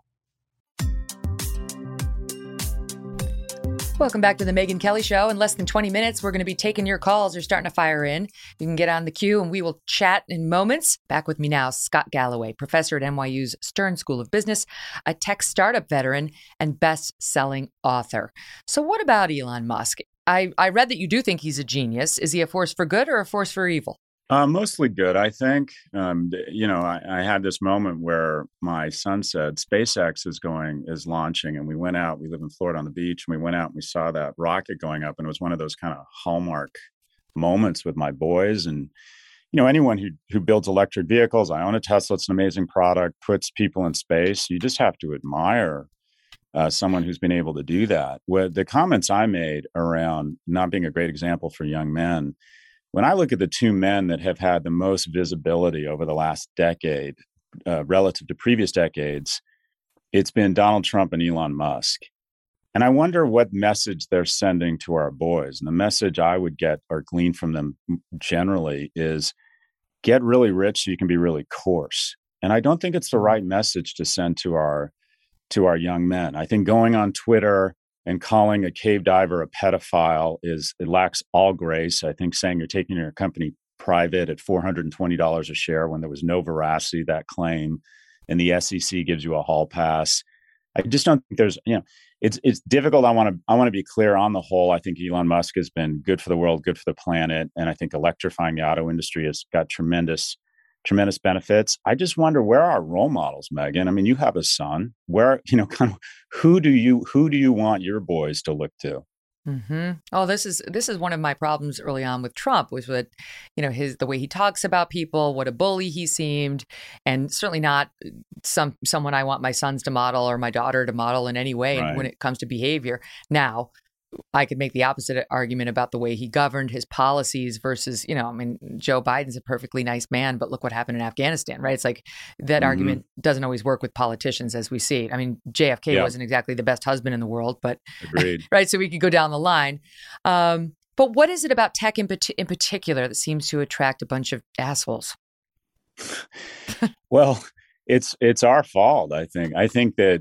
Welcome back to the Megyn Kelly Show. In less than 20 minutes, we're going to be taking your calls. They're starting to fire in. You can get on the queue and we will chat in moments. Back with me now, Scott Galloway, professor at NYU's Stern School of Business, a tech startup veteran, and best-selling author. So what about Elon Musk? I read that you do think he's a genius. Is he a force for good or a force for evil? Mostly good, I think. I had this moment where my son said SpaceX is launching, and we went out. We live in Florida on the beach, and we went out and we saw that rocket going up, and it was one of those kind of hallmark moments with my boys. And anyone who builds electric vehicles, I own a Tesla. It's an amazing product. Puts people in space. You just have to admire someone who's been able to do that. The comments I made around not being a great example for young men. When I look at the two men that have had the most visibility over the last decade relative to previous decades, it's been Donald Trump and Elon Musk. And I wonder what message they're sending to our boys. And the message I would get or glean from them generally is get really rich so you can be really coarse. And I don't think it's the right message to send to our young men. I think going on Twitter and calling a cave diver a pedophile it lacks all grace. I think saying you're taking your company private at $420 a share when there was no veracity to that claim, and the SEC gives you a hall pass. I just don't think there's, it's difficult. I want to be clear on the whole. I think Elon Musk has been good for the world, good for the planet, and I think electrifying the auto industry has got tremendous benefits. I just wonder, where are our role models, Megyn? I mean, you have a son. Where, kind of who do you want your boys to look to? Mm-hmm. Oh, this is one of my problems early on with Trump, was with, the way he talks about people, what a bully he seemed, and certainly not someone I want my sons to model or my daughter to model in any way. Right. And when it comes to behavior, now I could make the opposite argument about the way he governed his policies versus, Joe Biden's a perfectly nice man, but look what happened in Afghanistan, right? It's like that argument doesn't always work with politicians as we see it. I mean, JFK wasn't exactly the best husband in the world, but agreed. Right. So we could go down the line. But what is it about tech in particular that seems to attract a bunch of assholes? Well, it's our fault, I think. I think that,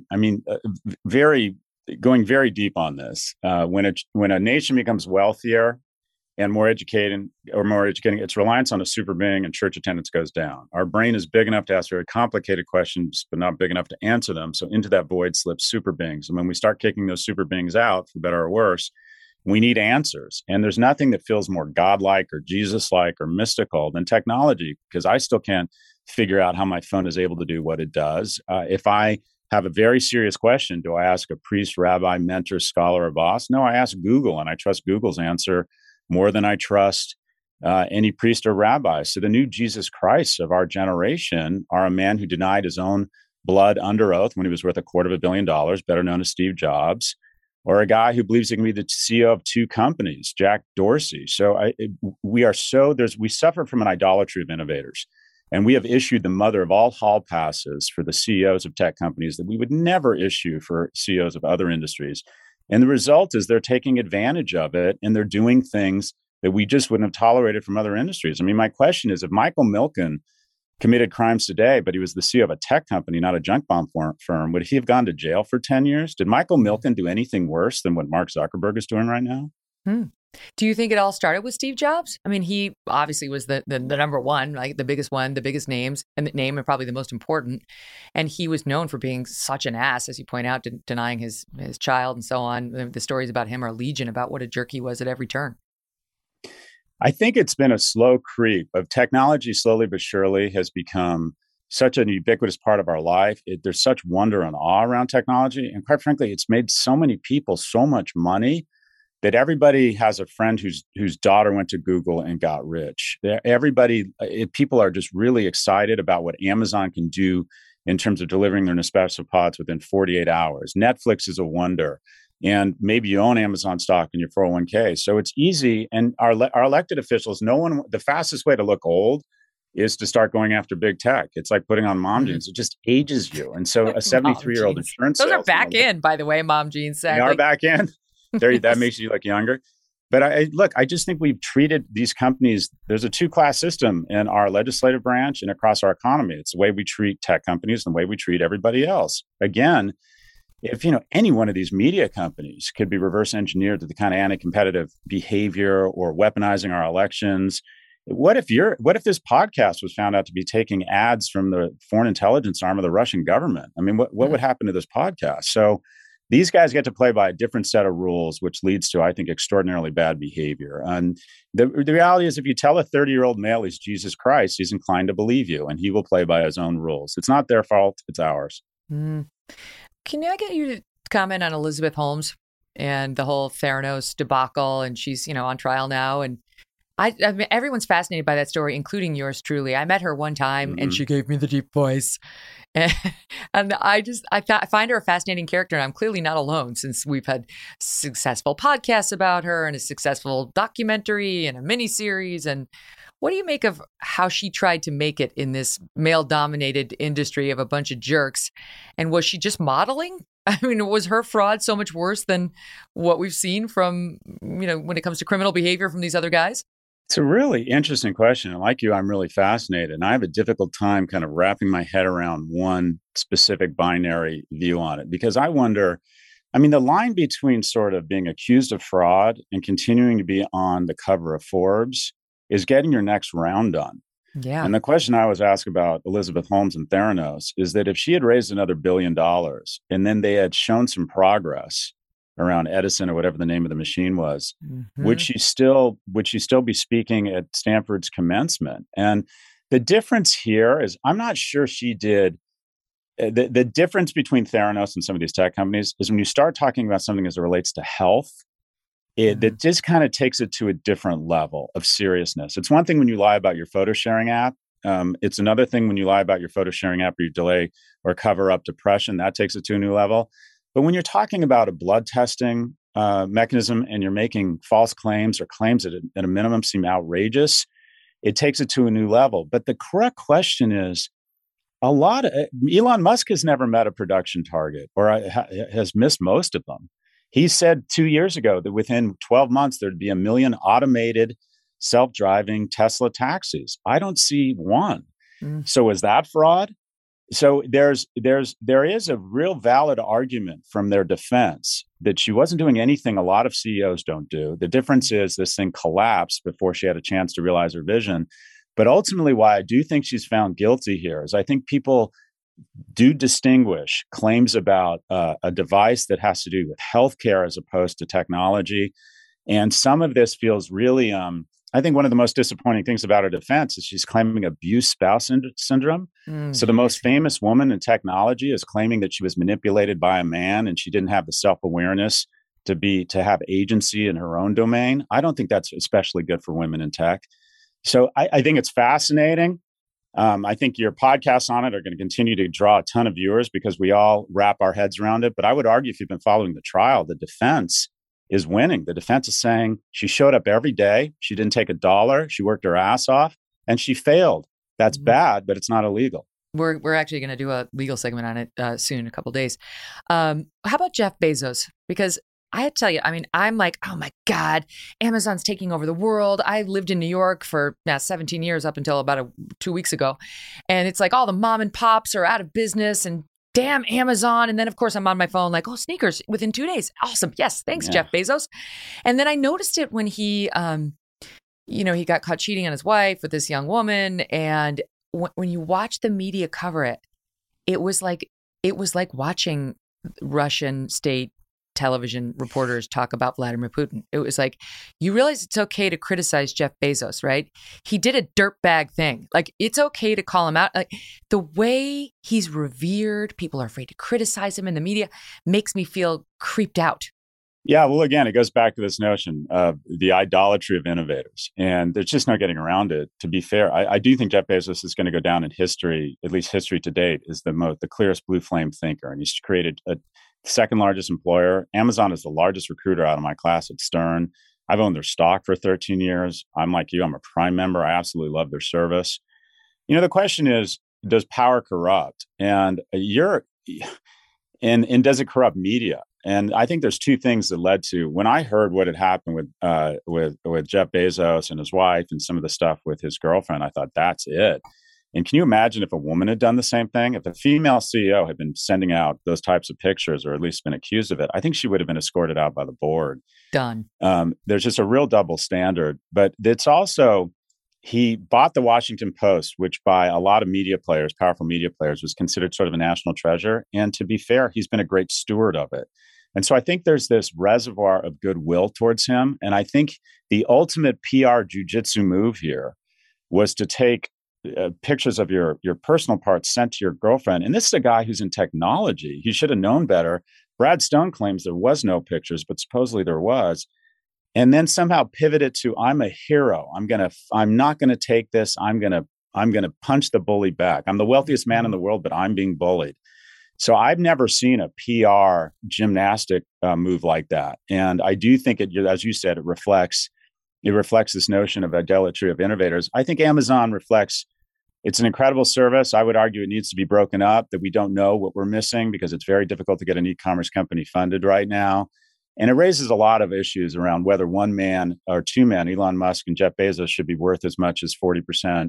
going very deep on this, when a nation becomes wealthier and more educating, its reliance on a super being and church attendance goes down. Our brain is big enough to ask very complicated questions, but not big enough to answer them. So into that void slips super beings. And when we start kicking those super beings out, for better or worse, we need answers. And there's nothing that feels more godlike or Jesus-like or mystical than technology, because I still can't figure out how my phone is able to do what it does. If I have a very serious question, do I ask a priest, rabbi, mentor, scholar, or boss? No, I ask Google, and I trust Google's answer more than I trust any priest or rabbi. So the new Jesus Christ of our generation are a man who denied his own blood under oath when he was worth $250 million, better known as Steve Jobs, or a guy who believes he can be the CEO of two companies, Jack Dorsey. So we suffer from an idolatry of innovators. And we have issued the mother of all hall passes for the CEOs of tech companies that we would never issue for CEOs of other industries. And the result is they're taking advantage of it, and they're doing things that we just wouldn't have tolerated from other industries. I mean, my question is, if Michael Milken committed crimes today, but he was the CEO of a tech company, not a junk bomb firm, would he have gone to jail for 10 years? Did Michael Milken do anything worse than what Mark Zuckerberg is doing right now? Do you think it all started with Steve Jobs? I mean, he obviously was the number one, like the biggest one, the biggest names and probably the most important. And he was known for being such an ass, as you point out, denying his child and so on. The stories about him are legion about what a jerk he was at every turn. I think it's been a slow creep of technology. Slowly but surely has become such an ubiquitous part of our life. There's such wonder and awe around technology. And quite frankly, it's made so many people so much money that everybody has a friend whose daughter went to Google and got rich. People are just really excited about what Amazon can do in terms of delivering their Nespresso pods within 48 hours. Netflix is a wonder. And maybe you own Amazon stock in your 401k. So it's easy. And our elected officials, the fastest way to look old is to start going after big tech. It's like putting on mom jeans. It just ages you. And so a 73-year-old insurance Those are back in, by the way, mom jeans. They are back in. That makes you look younger. But I just think we've treated these companies, there's a two-class system in our legislative branch and across our economy. It's the way we treat tech companies and the way we treat everybody else. Again, if any one of these media companies could be reverse engineered to the kind of anti-competitive behavior or weaponizing our elections, what if this podcast was found out to be taking ads from the foreign intelligence arm of the Russian government? I mean, what would happen to this podcast? So these guys get to play by a different set of rules, which leads to, I think, extraordinarily bad behavior. And the reality is, if you tell a 30-year-old male he's Jesus Christ, he's inclined to believe you, and he will play by his own rules. It's not their fault; it's ours. Mm. Can I get you to comment on Elizabeth Holmes and the whole Theranos debacle? And she's, on trial now. And I mean, everyone's fascinated by that story, including yours truly. I met her one time and she gave me the deep voice. And I find her a fascinating character. And I'm clearly not alone, since we've had successful podcasts about her and a successful documentary and a miniseries. And what do you make of how she tried to make it in this male-dominated industry of a bunch of jerks? And was she just modeling? I mean, was her fraud so much worse than what we've seen from, when it comes to criminal behavior from these other guys? It's a really interesting question. And like you, I'm really fascinated. And I have a difficult time kind of wrapping my head around one specific binary view on it, because I wonder, the line between sort of being accused of fraud and continuing to be on the cover of Forbes is getting your next round done. Yeah. And the question I always ask about Elizabeth Holmes and Theranos is that if she had raised another $1 billion and then they had shown some progress around Edison or whatever the name of the machine was, would she still be speaking at Stanford's commencement? And the difference here is, I'm not sure she did. The difference between Theranos and some of these tech companies is when you start talking about something as it relates to health, it just kind of takes it to a different level of seriousness. It's one thing when you lie about your photo sharing app. It's another thing when you lie about your photo sharing app or you delay or cover up depression. That takes it to a new level. But when you're talking about a blood testing mechanism and you're making false claims or claims that at a minimum seem outrageous, it takes it to a new level. But the correct question is, Elon Musk has never met a production target or has missed most of them. He said 2 years ago that within 12 months, there'd be 1 million automated self-driving Tesla taxis. I don't see one. So is that fraud? So there is a real valid argument from their defense that she wasn't doing anything a lot of CEOs don't do. The difference is this thing collapsed before she had a chance to realize her vision. But ultimately, why I do think she's found guilty here is I think people do distinguish claims about a device that has to do with healthcare as opposed to technology. And some of this feels really, I think one of the most disappointing things about her defense is she's claiming abuse spouse syndrome. So the most famous woman in technology is claiming that she was manipulated by a man and she didn't have the self-awareness to have agency in her own domain. I don't think that's especially good for women in tech. So I think it's fascinating. I think your podcasts on it are going to continue to draw a ton of viewers because we all wrap our heads around it. But I would argue, if you've been following the trial, the defense is winning. The defense is saying she showed up every day. She didn't take $1. She worked her ass off and she failed. That's bad, but it's not illegal. We're actually going to do a legal segment on it soon, in a couple of days. How about Jeff Bezos? Because I had to tell you, I'm like, oh my God, Amazon's taking over the world. I lived in New York for 17 years up until about 2 weeks ago. And it's like all the mom and pops are out of business and damn, Amazon. And then, of course, I'm on my phone like, oh, sneakers within 2 days. Awesome. Yes. Thanks, Jeff Bezos. And then I noticed it when he, he got caught cheating on his wife with this young woman. And when you watch the media cover it, it was like watching Russian state television reporters talk about Vladimir Putin. It was like, you realize it's okay to criticize Jeff Bezos, right? He did a dirtbag thing. Like, it's okay to call him out. Like, the way he's revered, people are afraid to criticize him in the media, makes me feel creeped out. Yeah, well, again, it goes back to this notion of the idolatry of innovators. And there's just no getting around it. To be fair, I do think Jeff Bezos is going to go down in history, at least history to date, is the clearest blue flame thinker. And he's created a second largest employer. Amazon is the largest recruiter out of my class at Stern. I've owned their stock for 13 years. I'm like you. I'm a Prime member. I absolutely love their service. The question is, does power corrupt? And does it corrupt media? And I think there's two things that led to, when I heard what had happened with Jeff Bezos and his wife and some of the stuff with his girlfriend, I thought, that's it. And can you imagine if a woman had done the same thing? If a female CEO had been sending out those types of pictures, or at least been accused of it, I think she would have been escorted out by the board. Done. There's just a real double standard. But it's also, he bought the Washington Post, which by a lot of media players, powerful media players, was considered sort of a national treasure. And to be fair, he's been a great steward of it. And so I think there's this reservoir of goodwill towards him. And I think the ultimate PR jujitsu move here was to take pictures of your personal parts sent to your girlfriend. And this is a guy who's in technology. He should have known better. Brad Stone claims there was no pictures, but supposedly there was. And then somehow pivoted to, I'm a hero. I'm not going to take this. I'm going to punch the bully back. I'm the wealthiest man in the world, but I'm being bullied. So I've never seen a PR gymnastic move like that. And I do think it, as you said, it reflects this notion of idolatry of innovators. I think Amazon reflects, it's an incredible service. I would argue it needs to be broken up, that we don't know what we're missing because it's very difficult to get an e-commerce company funded right now. And it raises a lot of issues around whether one man or two men, Elon Musk and Jeff Bezos, should be worth as much as 40%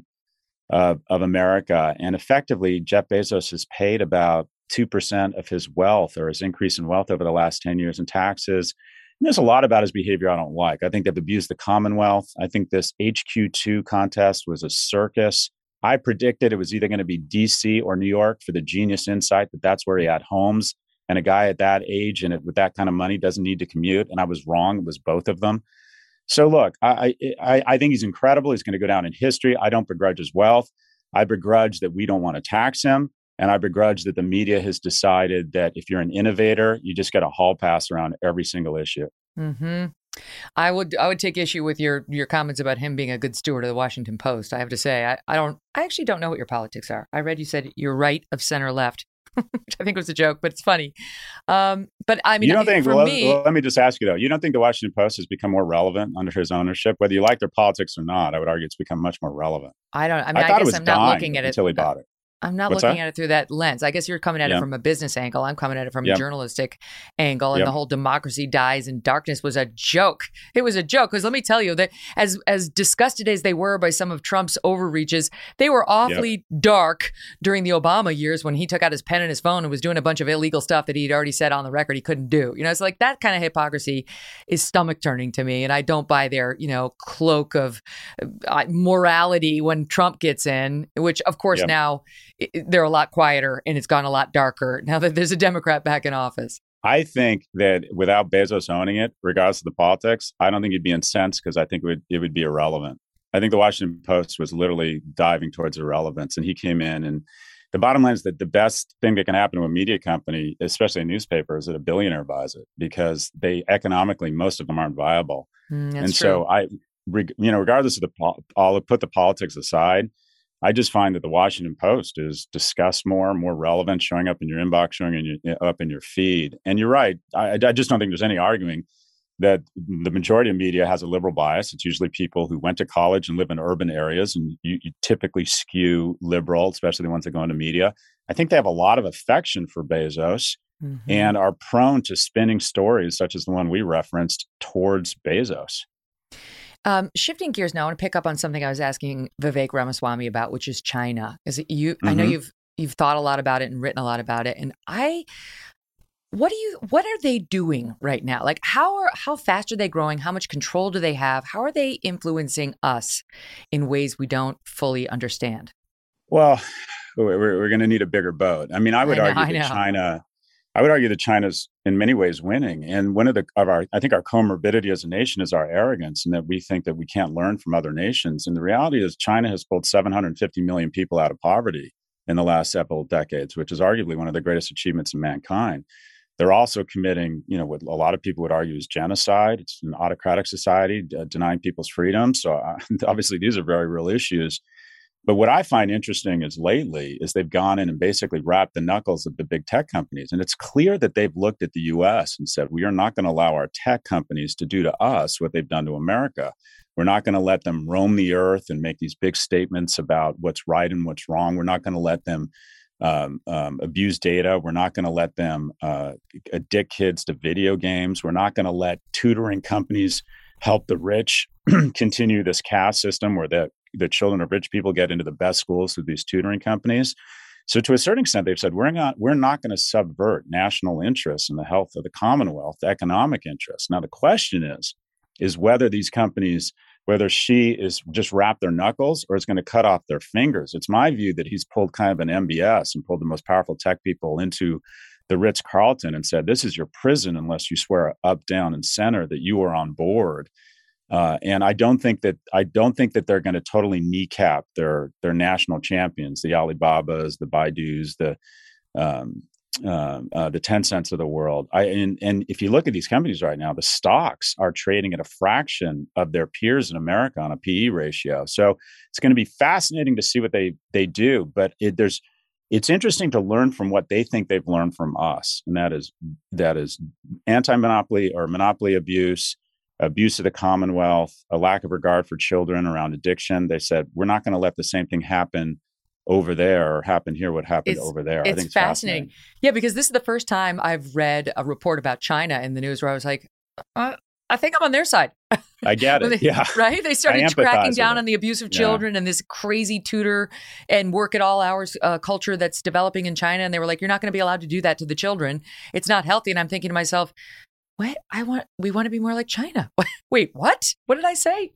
of America. And effectively, Jeff Bezos has paid about 2% of his wealth, or his increase in wealth over the last 10 years in taxes. And there's a lot about his behavior I don't like. I think they've abused the Commonwealth. I think this HQ2 contest was a circus. I predicted it was either going to be DC or New York for the genius insight that that's where he had homes. And a guy at that age and with that kind of money doesn't need to commute. And I was wrong. It was both of them. So look, I think he's incredible. He's going to go down in history. I don't begrudge his wealth. I begrudge that we don't want to tax him. And I begrudge that the media has decided that if you're an innovator, you just get a hall pass around every single issue. Mm-hmm. I would take issue with your comments about him being a good steward of the Washington Post. I have to say, I actually don't know what your politics are. I read you said you're right of center left, which I think was a joke, but it's funny. But I mean, you don't think? Let me just ask you though. You don't think the Washington Post has become more relevant under his ownership, whether you like their politics or not? I would argue it's become much more relevant. I guess I'm not looking at it until he bought it. I'm not looking at it through that lens. I guess you're coming at it from a business angle. I'm coming at it from a journalistic angle. And the whole democracy dies in darkness was a joke. It was a joke. Because let me tell you that as disgusted as they were by some of Trump's overreaches, they were awfully dark during the Obama years when he took out his pen and his phone and was doing a bunch of illegal stuff that he'd already said on the record he couldn't do. It's like that kind of hypocrisy is stomach turning to me. And I don't buy their, cloak of morality when Trump gets in, which of course now they're a lot quieter and it's gone a lot darker now that there's a Democrat back in office. I think that without Bezos owning it, regardless of the politics, I don't think he'd be incensed because I think it would be irrelevant. I think the Washington Post was literally diving towards irrelevance, and he came in. And the bottom line is that the best thing that can happen to a media company, especially a newspaper, is that a billionaire buys it, because they economically, most of them aren't viable. So regardless of I'll put the politics aside. I just find that the Washington Post is discussed more relevant, showing up in your inbox, up in your feed. And you're right. I just don't think there's any arguing that the majority of media has a liberal bias. It's usually people who went to college and live in urban areas, and you typically skew liberal, especially the ones that go into media. I think they have a lot of affection for Bezos and are prone to spinning stories such as the one we referenced towards Bezos. Shifting gears now, I want to pick up on something I was asking Vivek Ramaswamy about, which is China. I know you've thought a lot about it and written a lot about it. And what are they doing right now? Like how fast are they growing? How much control do they have? How are they influencing us in ways we don't fully understand? Well, we're going to need a bigger boat. I mean, I would argue that China's in many ways winning. And one of our comorbidity as a nation is our arrogance, and that we think that we can't learn from other nations. And the reality is China has pulled 750 million people out of poverty in the last several decades, which is arguably one of the greatest achievements of mankind. They're also committing, what a lot of people would argue is genocide. It's an autocratic society, denying people's freedom. So obviously these are very real issues. But what I find interesting is they've gone in and basically wrapped the knuckles of the big tech companies. And it's clear that they've looked at the US and said, we are not going to allow our tech companies to do to us what they've done to America. We're not going to let them roam the earth and make these big statements about what's right and what's wrong. We're not going to let them abuse data. We're not going to let them addict kids to video games. We're not going to let tutoring companies help the rich continue this caste system where the children of rich people get into the best schools through these tutoring companies. So to a certain extent, they've said, we're not going to subvert national interests and the health of the Commonwealth, the economic interests. Now, the question is whether these companies, whether Xi is just wrap their knuckles or is going to cut off their fingers. It's my view that he's pulled kind of an MBS and pulled the most powerful tech people into the Ritz-Carlton and said, this is your prison unless you swear up, down, and center that you are on board. And I don't think that they're going to totally kneecap their national champions, the Alibabas, the Baidus, the Tencents of the world. And if you look at these companies right now, the stocks are trading at a fraction of their peers in America on a PE ratio. So it's going to be fascinating to see what they do. But it's interesting to learn from what they think they've learned from us, and that is anti-monopoly or monopoly abuse of the Commonwealth, a lack of regard for children around addiction. They said, we're not going to let the same thing happen over there or happen here what happened over there. I think it's fascinating. Yeah, because this is the first time I've read a report about China in the news where I was like, I think I'm on their side. I get it. Yeah. Right? They started cracking down on the abuse of children and this crazy tutor and work at all hours culture that's developing in China. And they were like, you're not going to be allowed to do that to the children. It's not healthy. And I'm thinking to myself, what? We want to be more like China. Wait, what? What did I say?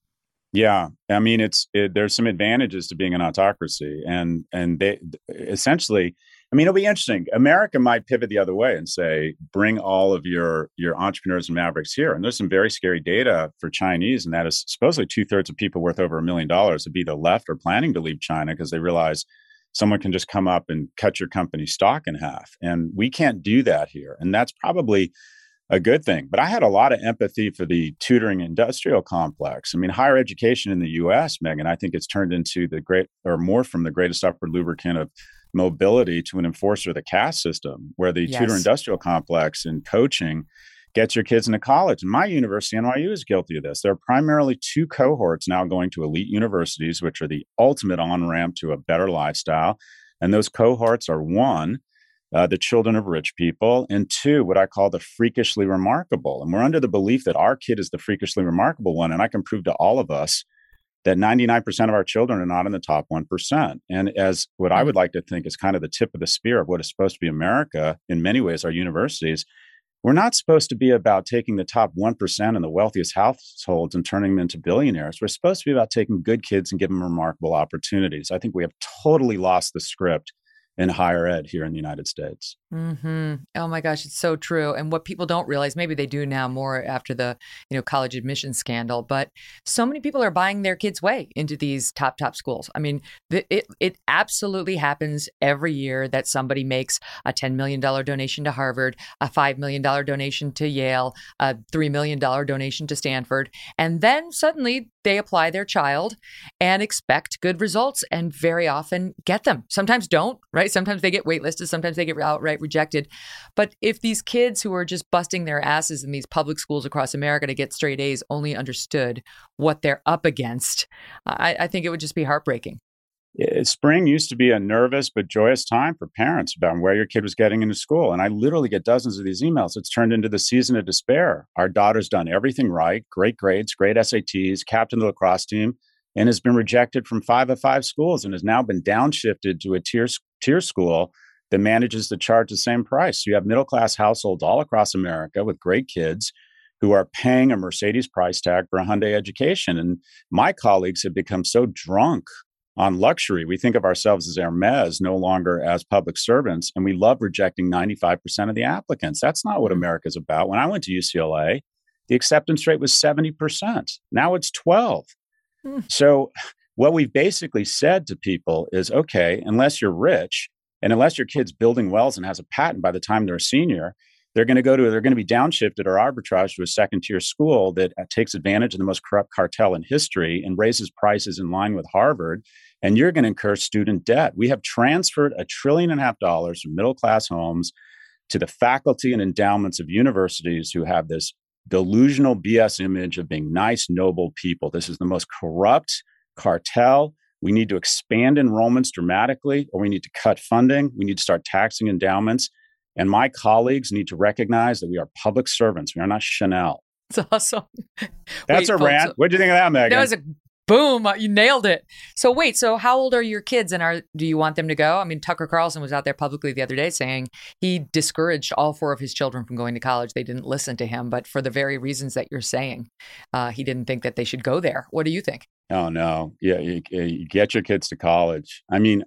Yeah, I mean, there's some advantages to being an autocracy, and they essentially, I mean, it'll be interesting. America might pivot the other way and say, bring all of your entrepreneurs and mavericks here. And there's some very scary data for Chinese, and that is supposedly 2/3 of people worth over $1 million would be the left or planning to leave China because they realize someone can just come up and cut your company's stock in half, and we can't do that here. And that's probably a good thing. But I had a lot of empathy for the tutoring industrial complex. I mean, higher education in the US, Megan, I think it's turned into more from the greatest upward lubricant of mobility to an enforcer of the caste system, where the tutor industrial complex and coaching gets your kids into college. And my university, NYU, is guilty of this. There are primarily 2 cohorts now going to elite universities, which are the ultimate on-ramp to a better lifestyle. And those cohorts are 1, the children of rich people, and 2, what I call the freakishly remarkable. And we're under the belief that our kid is the freakishly remarkable one. And I can prove to all of us that 99% of our children are not in the top 1%. And as what I would like to think is kind of the tip of the spear of what is supposed to be America, in many ways, our universities, we're not supposed to be about taking the top 1% and the wealthiest households and turning them into billionaires. We're supposed to be about taking good kids and giving them remarkable opportunities. I think we have totally lost the script in higher ed here in the United States. Mm-hmm. Oh my gosh, it's so true. And what people don't realize, maybe they do now more after the college admissions scandal, but so many people are buying their kids' way into these top schools. I mean, it absolutely happens every year that somebody makes a $10 million donation to Harvard, a $5 million donation to Yale, a $3 million donation to Stanford, and then suddenly they apply their child and expect good results and very often get them. Sometimes don't, right? Sometimes they get waitlisted, sometimes they get outright rejected. But if these kids who are just busting their asses in these public schools across America to get straight A's only understood what they're up against, I think it would just be heartbreaking. Spring used to be a nervous but joyous time for parents about where your kid was getting into school. And I literally get dozens of these emails. It's turned into the season of despair. Our daughter's done everything right, great grades, great SATs, captained the lacrosse team, and has been rejected from 5 of 5 schools and has now been downshifted to a tier tier school that manages to charge the same price. So you have middle-class households all across America with great kids who are paying a Mercedes price tag for a Hyundai education. And my colleagues have become so drunk on luxury. We think of ourselves as Hermes, no longer as public servants, and we love rejecting 95% of the applicants. That's not what America's about. When I went to UCLA, the acceptance rate was 70%. Now it's 12%. So what we've basically said to people is, okay, unless you're rich and unless your kid's building wells and has a patent by the time they're a senior, they're going to be downshifted or arbitraged to a second-tier school that takes advantage of the most corrupt cartel in history and raises prices in line with Harvard, and you're going to incur student debt. We have transferred $1.5 trillion from middle-class homes to the faculty and endowments of universities who have this delusional BS image of being nice, noble people. This is the most corrupt cartel. We need to expand enrollments dramatically, or we need to cut funding. We need to start taxing endowments. And my colleagues need to recognize that we are public servants. We are not Chanel. That's awesome. That's a rant. What do you think of that, Megan? That was a boom. You nailed it. So how old are your kids, and do you want them to go? I mean, Tucker Carlson was out there publicly the other day saying he discouraged all 4 of his children from going to college. They didn't listen to him, but for the very reasons that you're saying, he didn't think that they should go there. What do you think? Oh, no. Yeah, you get your kids to college. I mean,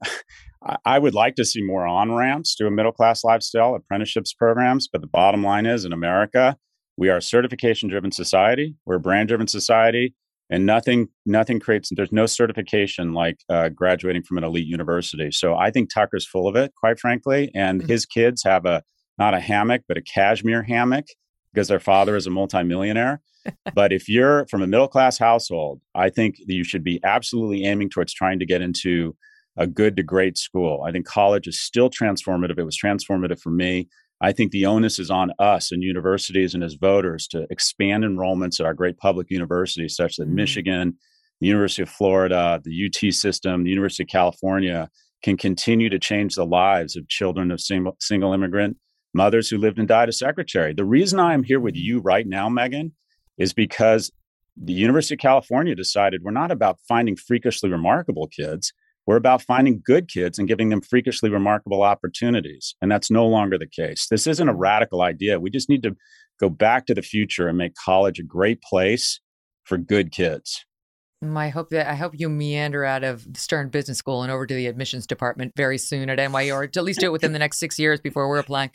I would like to see more on-ramps to a middle-class lifestyle, apprenticeships programs. But the bottom line is, in America, we are a certification-driven society. We're a brand-driven society. And nothing creates, there's no certification like graduating from an elite university. So I think Tucker's full of it, quite frankly. And his kids have not a hammock, but a cashmere hammock because their father is a multimillionaire. But if you're from a middle-class household, I think that you should be absolutely aiming towards trying to get into a good to great school. I think college is still transformative. It was transformative for me. I think the onus is on us and universities and as voters to expand enrollments at our great public universities, such that Michigan, the University of Florida, the UT system, the University of California can continue to change the lives of children of single immigrant mothers who lived and died as secretary. The reason I am here with you right now, Megan, is because the University of California decided we're not about finding freakishly remarkable kids. We're about finding good kids and giving them freakishly remarkable opportunities. And that's no longer the case. This isn't a radical idea. We just need to go back to the future and make college a great place for good kids. I hope you meander out of Stern Business School and over to the admissions department very soon at NYU, or at least do it within the next 6 years before we're applying.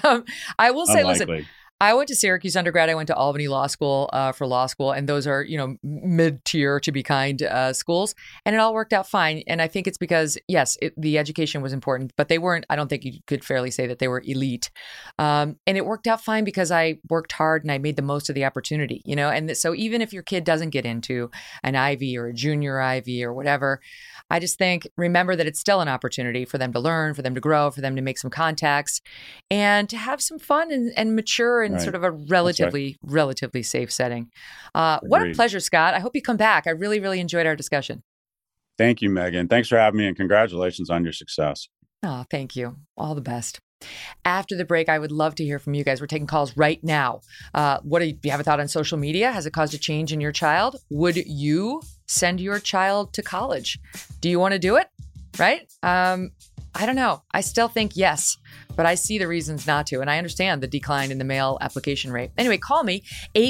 I will say, Unlikely. Listen, I went to Syracuse undergrad. I went to Albany Law School for law school. And those are, mid-tier, to be kind, schools. And it all worked out fine. And I think it's because, yes, the education was important, but they weren't, I don't think you could fairly say that they were elite. And it worked out fine because I worked hard and I made the most of the opportunity, And so even if your kid doesn't get into an Ivy or a junior Ivy or whatever, I just think, remember that it's still an opportunity for them to learn, for them to grow, for them to make some contacts and to have some fun and mature in sort of a relatively safe setting. What a pleasure, Scott. I hope you come back. I really, really enjoyed our discussion. Thank you, Megan. Thanks for having me, and congratulations on your success. Oh, thank you. All the best. After the break, I would love to hear from you guys. We're taking calls right now. Do you have a thought on social media? Has it caused a change in your child? Would you send your child to college? Do you want to do it? Right? I don't know. I still think yes, but I see the reasons not to. And I understand the decline in the male application rate. Anyway, call me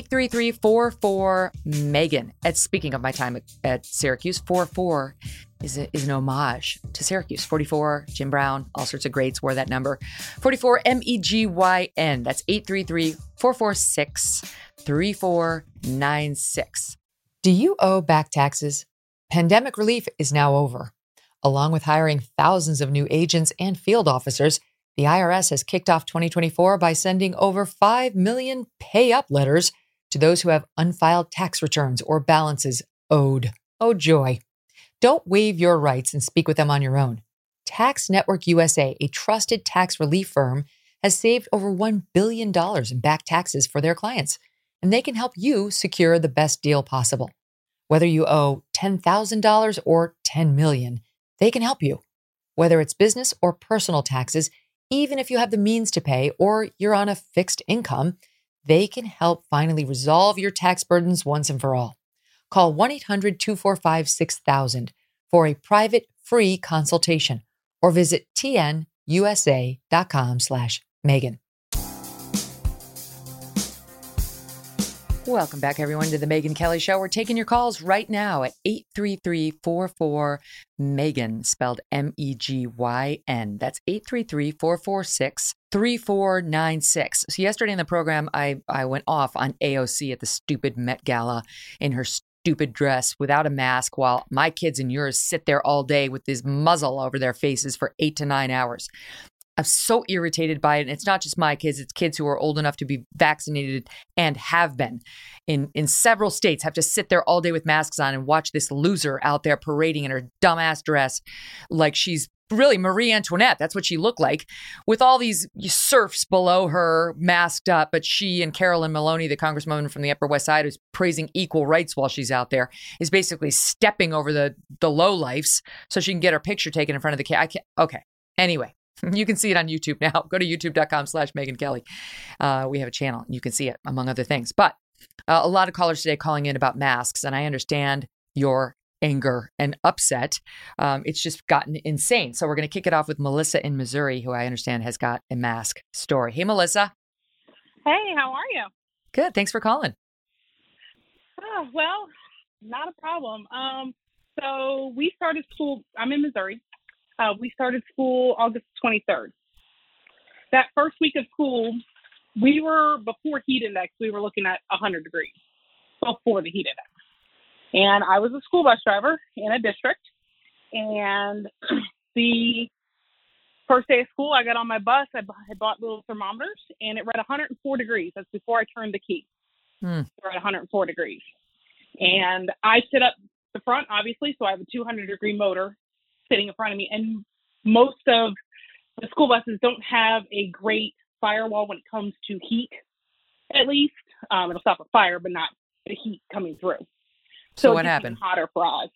833-44-MEGAN. Speaking of my time at Syracuse, 44 is an homage to Syracuse. 44, Jim Brown, all sorts of greats wore that number. 44, MEGYN. That's 833-446-3496. Do you owe back taxes? Pandemic relief is now over. Along with hiring thousands of new agents and field officers, the IRS has kicked off 2024 by sending over 5 million pay-up letters to those who have unfiled tax returns or balances owed. Oh, joy. Don't waive your rights and speak with them on your own. Tax Network USA, a trusted tax relief firm, has saved over $1 billion in back taxes for their clients, and they can help you secure the best deal possible. Whether you owe $10,000 or $10 million, they can help you. Whether it's business or personal taxes, even if you have the means to pay or you're on a fixed income, they can help finally resolve your tax burdens once and for all. Call 1-800-245-6000 for a private, free consultation or visit tnusa.com/Megan. Welcome back, everyone, to the Megyn Kelly Show. We're taking your calls right now at 833-44-MEGAN, spelled MEGYN. That's 833-446-3496. So yesterday in the program, I went off on AOC at the stupid Met Gala in her stupid dress without a mask while my kids and yours sit there all day with this muzzle over their faces for 8 to 9 hours. I'm so irritated by it. And it's not just my kids. It's kids who are old enough to be vaccinated and have been in several states, have to sit there all day with masks on and watch this loser out there parading in her dumbass dress like she's really Marie Antoinette. That's what she looked like, with all these serfs below her masked up. But she and Carolyn Maloney, the congresswoman from the Upper West Side, who's praising equal rights while she's out there, is basically stepping over the lowlifes so she can get her picture taken in front of the camera. Okay. Anyway. You can see it on YouTube now. Go to youtube.com/Megyn Kelly. We have a channel. You can see it, among other things. But a lot of callers today calling in about masks, and I understand your anger and upset. It's just gotten insane. So we're going to kick it off with Melissa in Missouri, who I understand has got a mask story. Hey, Melissa. Hey, how are you? Good. Thanks for calling. Oh, well, not a problem. So we started school. I'm in Missouri. We started school August 23rd. That first week of school, we were, before heat index, we were looking at 100 degrees before the heat index. And I was a school bus driver in a district. And the first day of school, I got on my bus. I bought little thermometers, and it read 104 degrees. That's before I turned the key. It read 104 degrees. And I sit up the front, obviously, so I have a 200-degree motor sitting in front of me. And most of the school buses don't have a great firewall when it comes to heat, at least. It'll stop a fire, but not the heat coming through. So what happened? Hotter for us.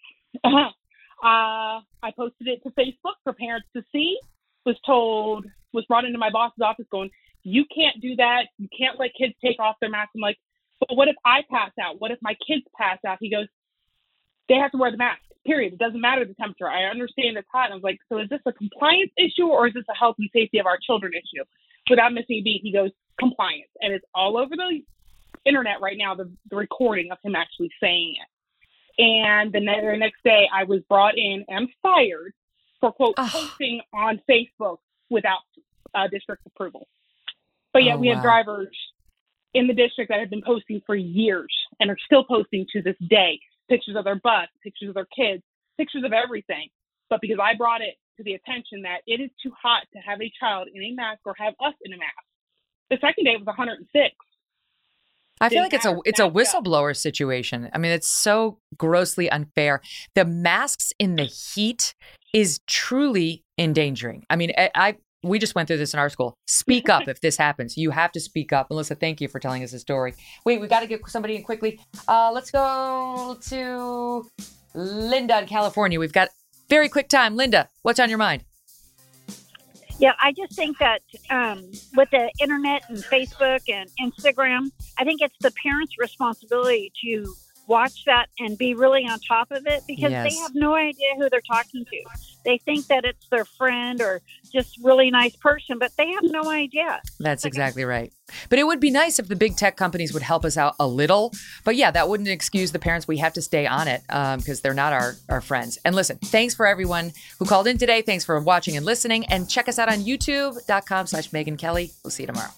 I posted it to Facebook for parents to see, was brought into my boss's office going, you can't do that. You can't let kids take off their masks. I'm like, but what if I pass out? What if my kids pass out? He goes, they have to wear the mask. Period. It doesn't matter the temperature. I understand it's hot. And I was like, so is this a compliance issue or is this a health and safety of our children issue? Without missing a beat, he goes, compliance. And it's all over the internet right now, the recording of him actually saying it. And the next day I was brought in and fired for, quote, posting on Facebook without district approval. But yet we have drivers in the district that have been posting for years and are still posting to this day. Pictures of their bus, pictures of their kids, pictures of everything. But because I brought it to the attention that it is too hot to have a child in a mask or have us in a mask. The second day was 106. I feel like it's a whistleblower situation. I mean, it's so grossly unfair. The masks in the heat is truly endangering. I mean, we just went through this in our school. Speak up if this happens. You have to speak up. Melissa, thank you for telling us the story. Wait, we got to get somebody in quickly. Let's go to Linda in California. We've got very quick time. Linda, what's on your mind? Yeah, I just think that with the internet and Facebook and Instagram, I think it's the parents' responsibility to watch that and be really on top of it because they have no idea who they're talking to. They think that it's their friend or just really nice person, but they have no idea. That's exactly right. But it would be nice if the big tech companies would help us out a little. But yeah, that wouldn't excuse the parents. We have to stay on it because they're not our friends. And listen, thanks for everyone who called in today. Thanks for watching and listening. And check us out on youtube.com/Megyn Kelly. We'll see you tomorrow.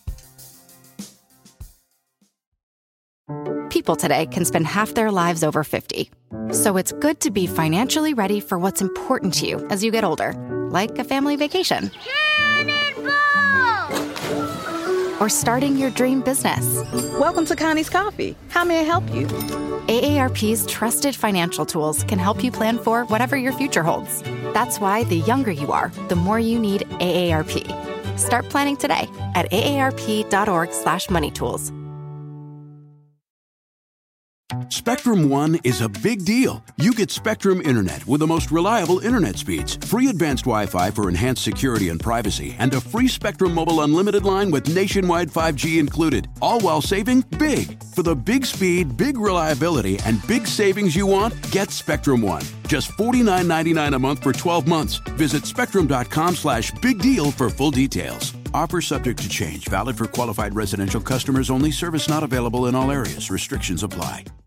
People today can spend half their lives over 50. So it's good to be financially ready for what's important to you as you get older, like a family vacation. Or starting your dream business. Welcome to Connie's Coffee. How may I help you? AARP's trusted financial tools can help you plan for whatever your future holds. That's why the younger you are, the more you need AARP. Start planning today at aarp.org/moneytools. Spectrum One is a big deal. You get Spectrum Internet with the most reliable internet speeds, free advanced Wi-Fi for enhanced security and privacy, and a free Spectrum Mobile Unlimited line with nationwide 5G included, all while saving big. For the big speed, big reliability, and big savings you want, get Spectrum One. Just $49.99 a month for 12 months. Visit spectrum.com/big deal for full details. Offer subject to change. Valid for qualified residential customers only. Service not available in all areas. Restrictions apply.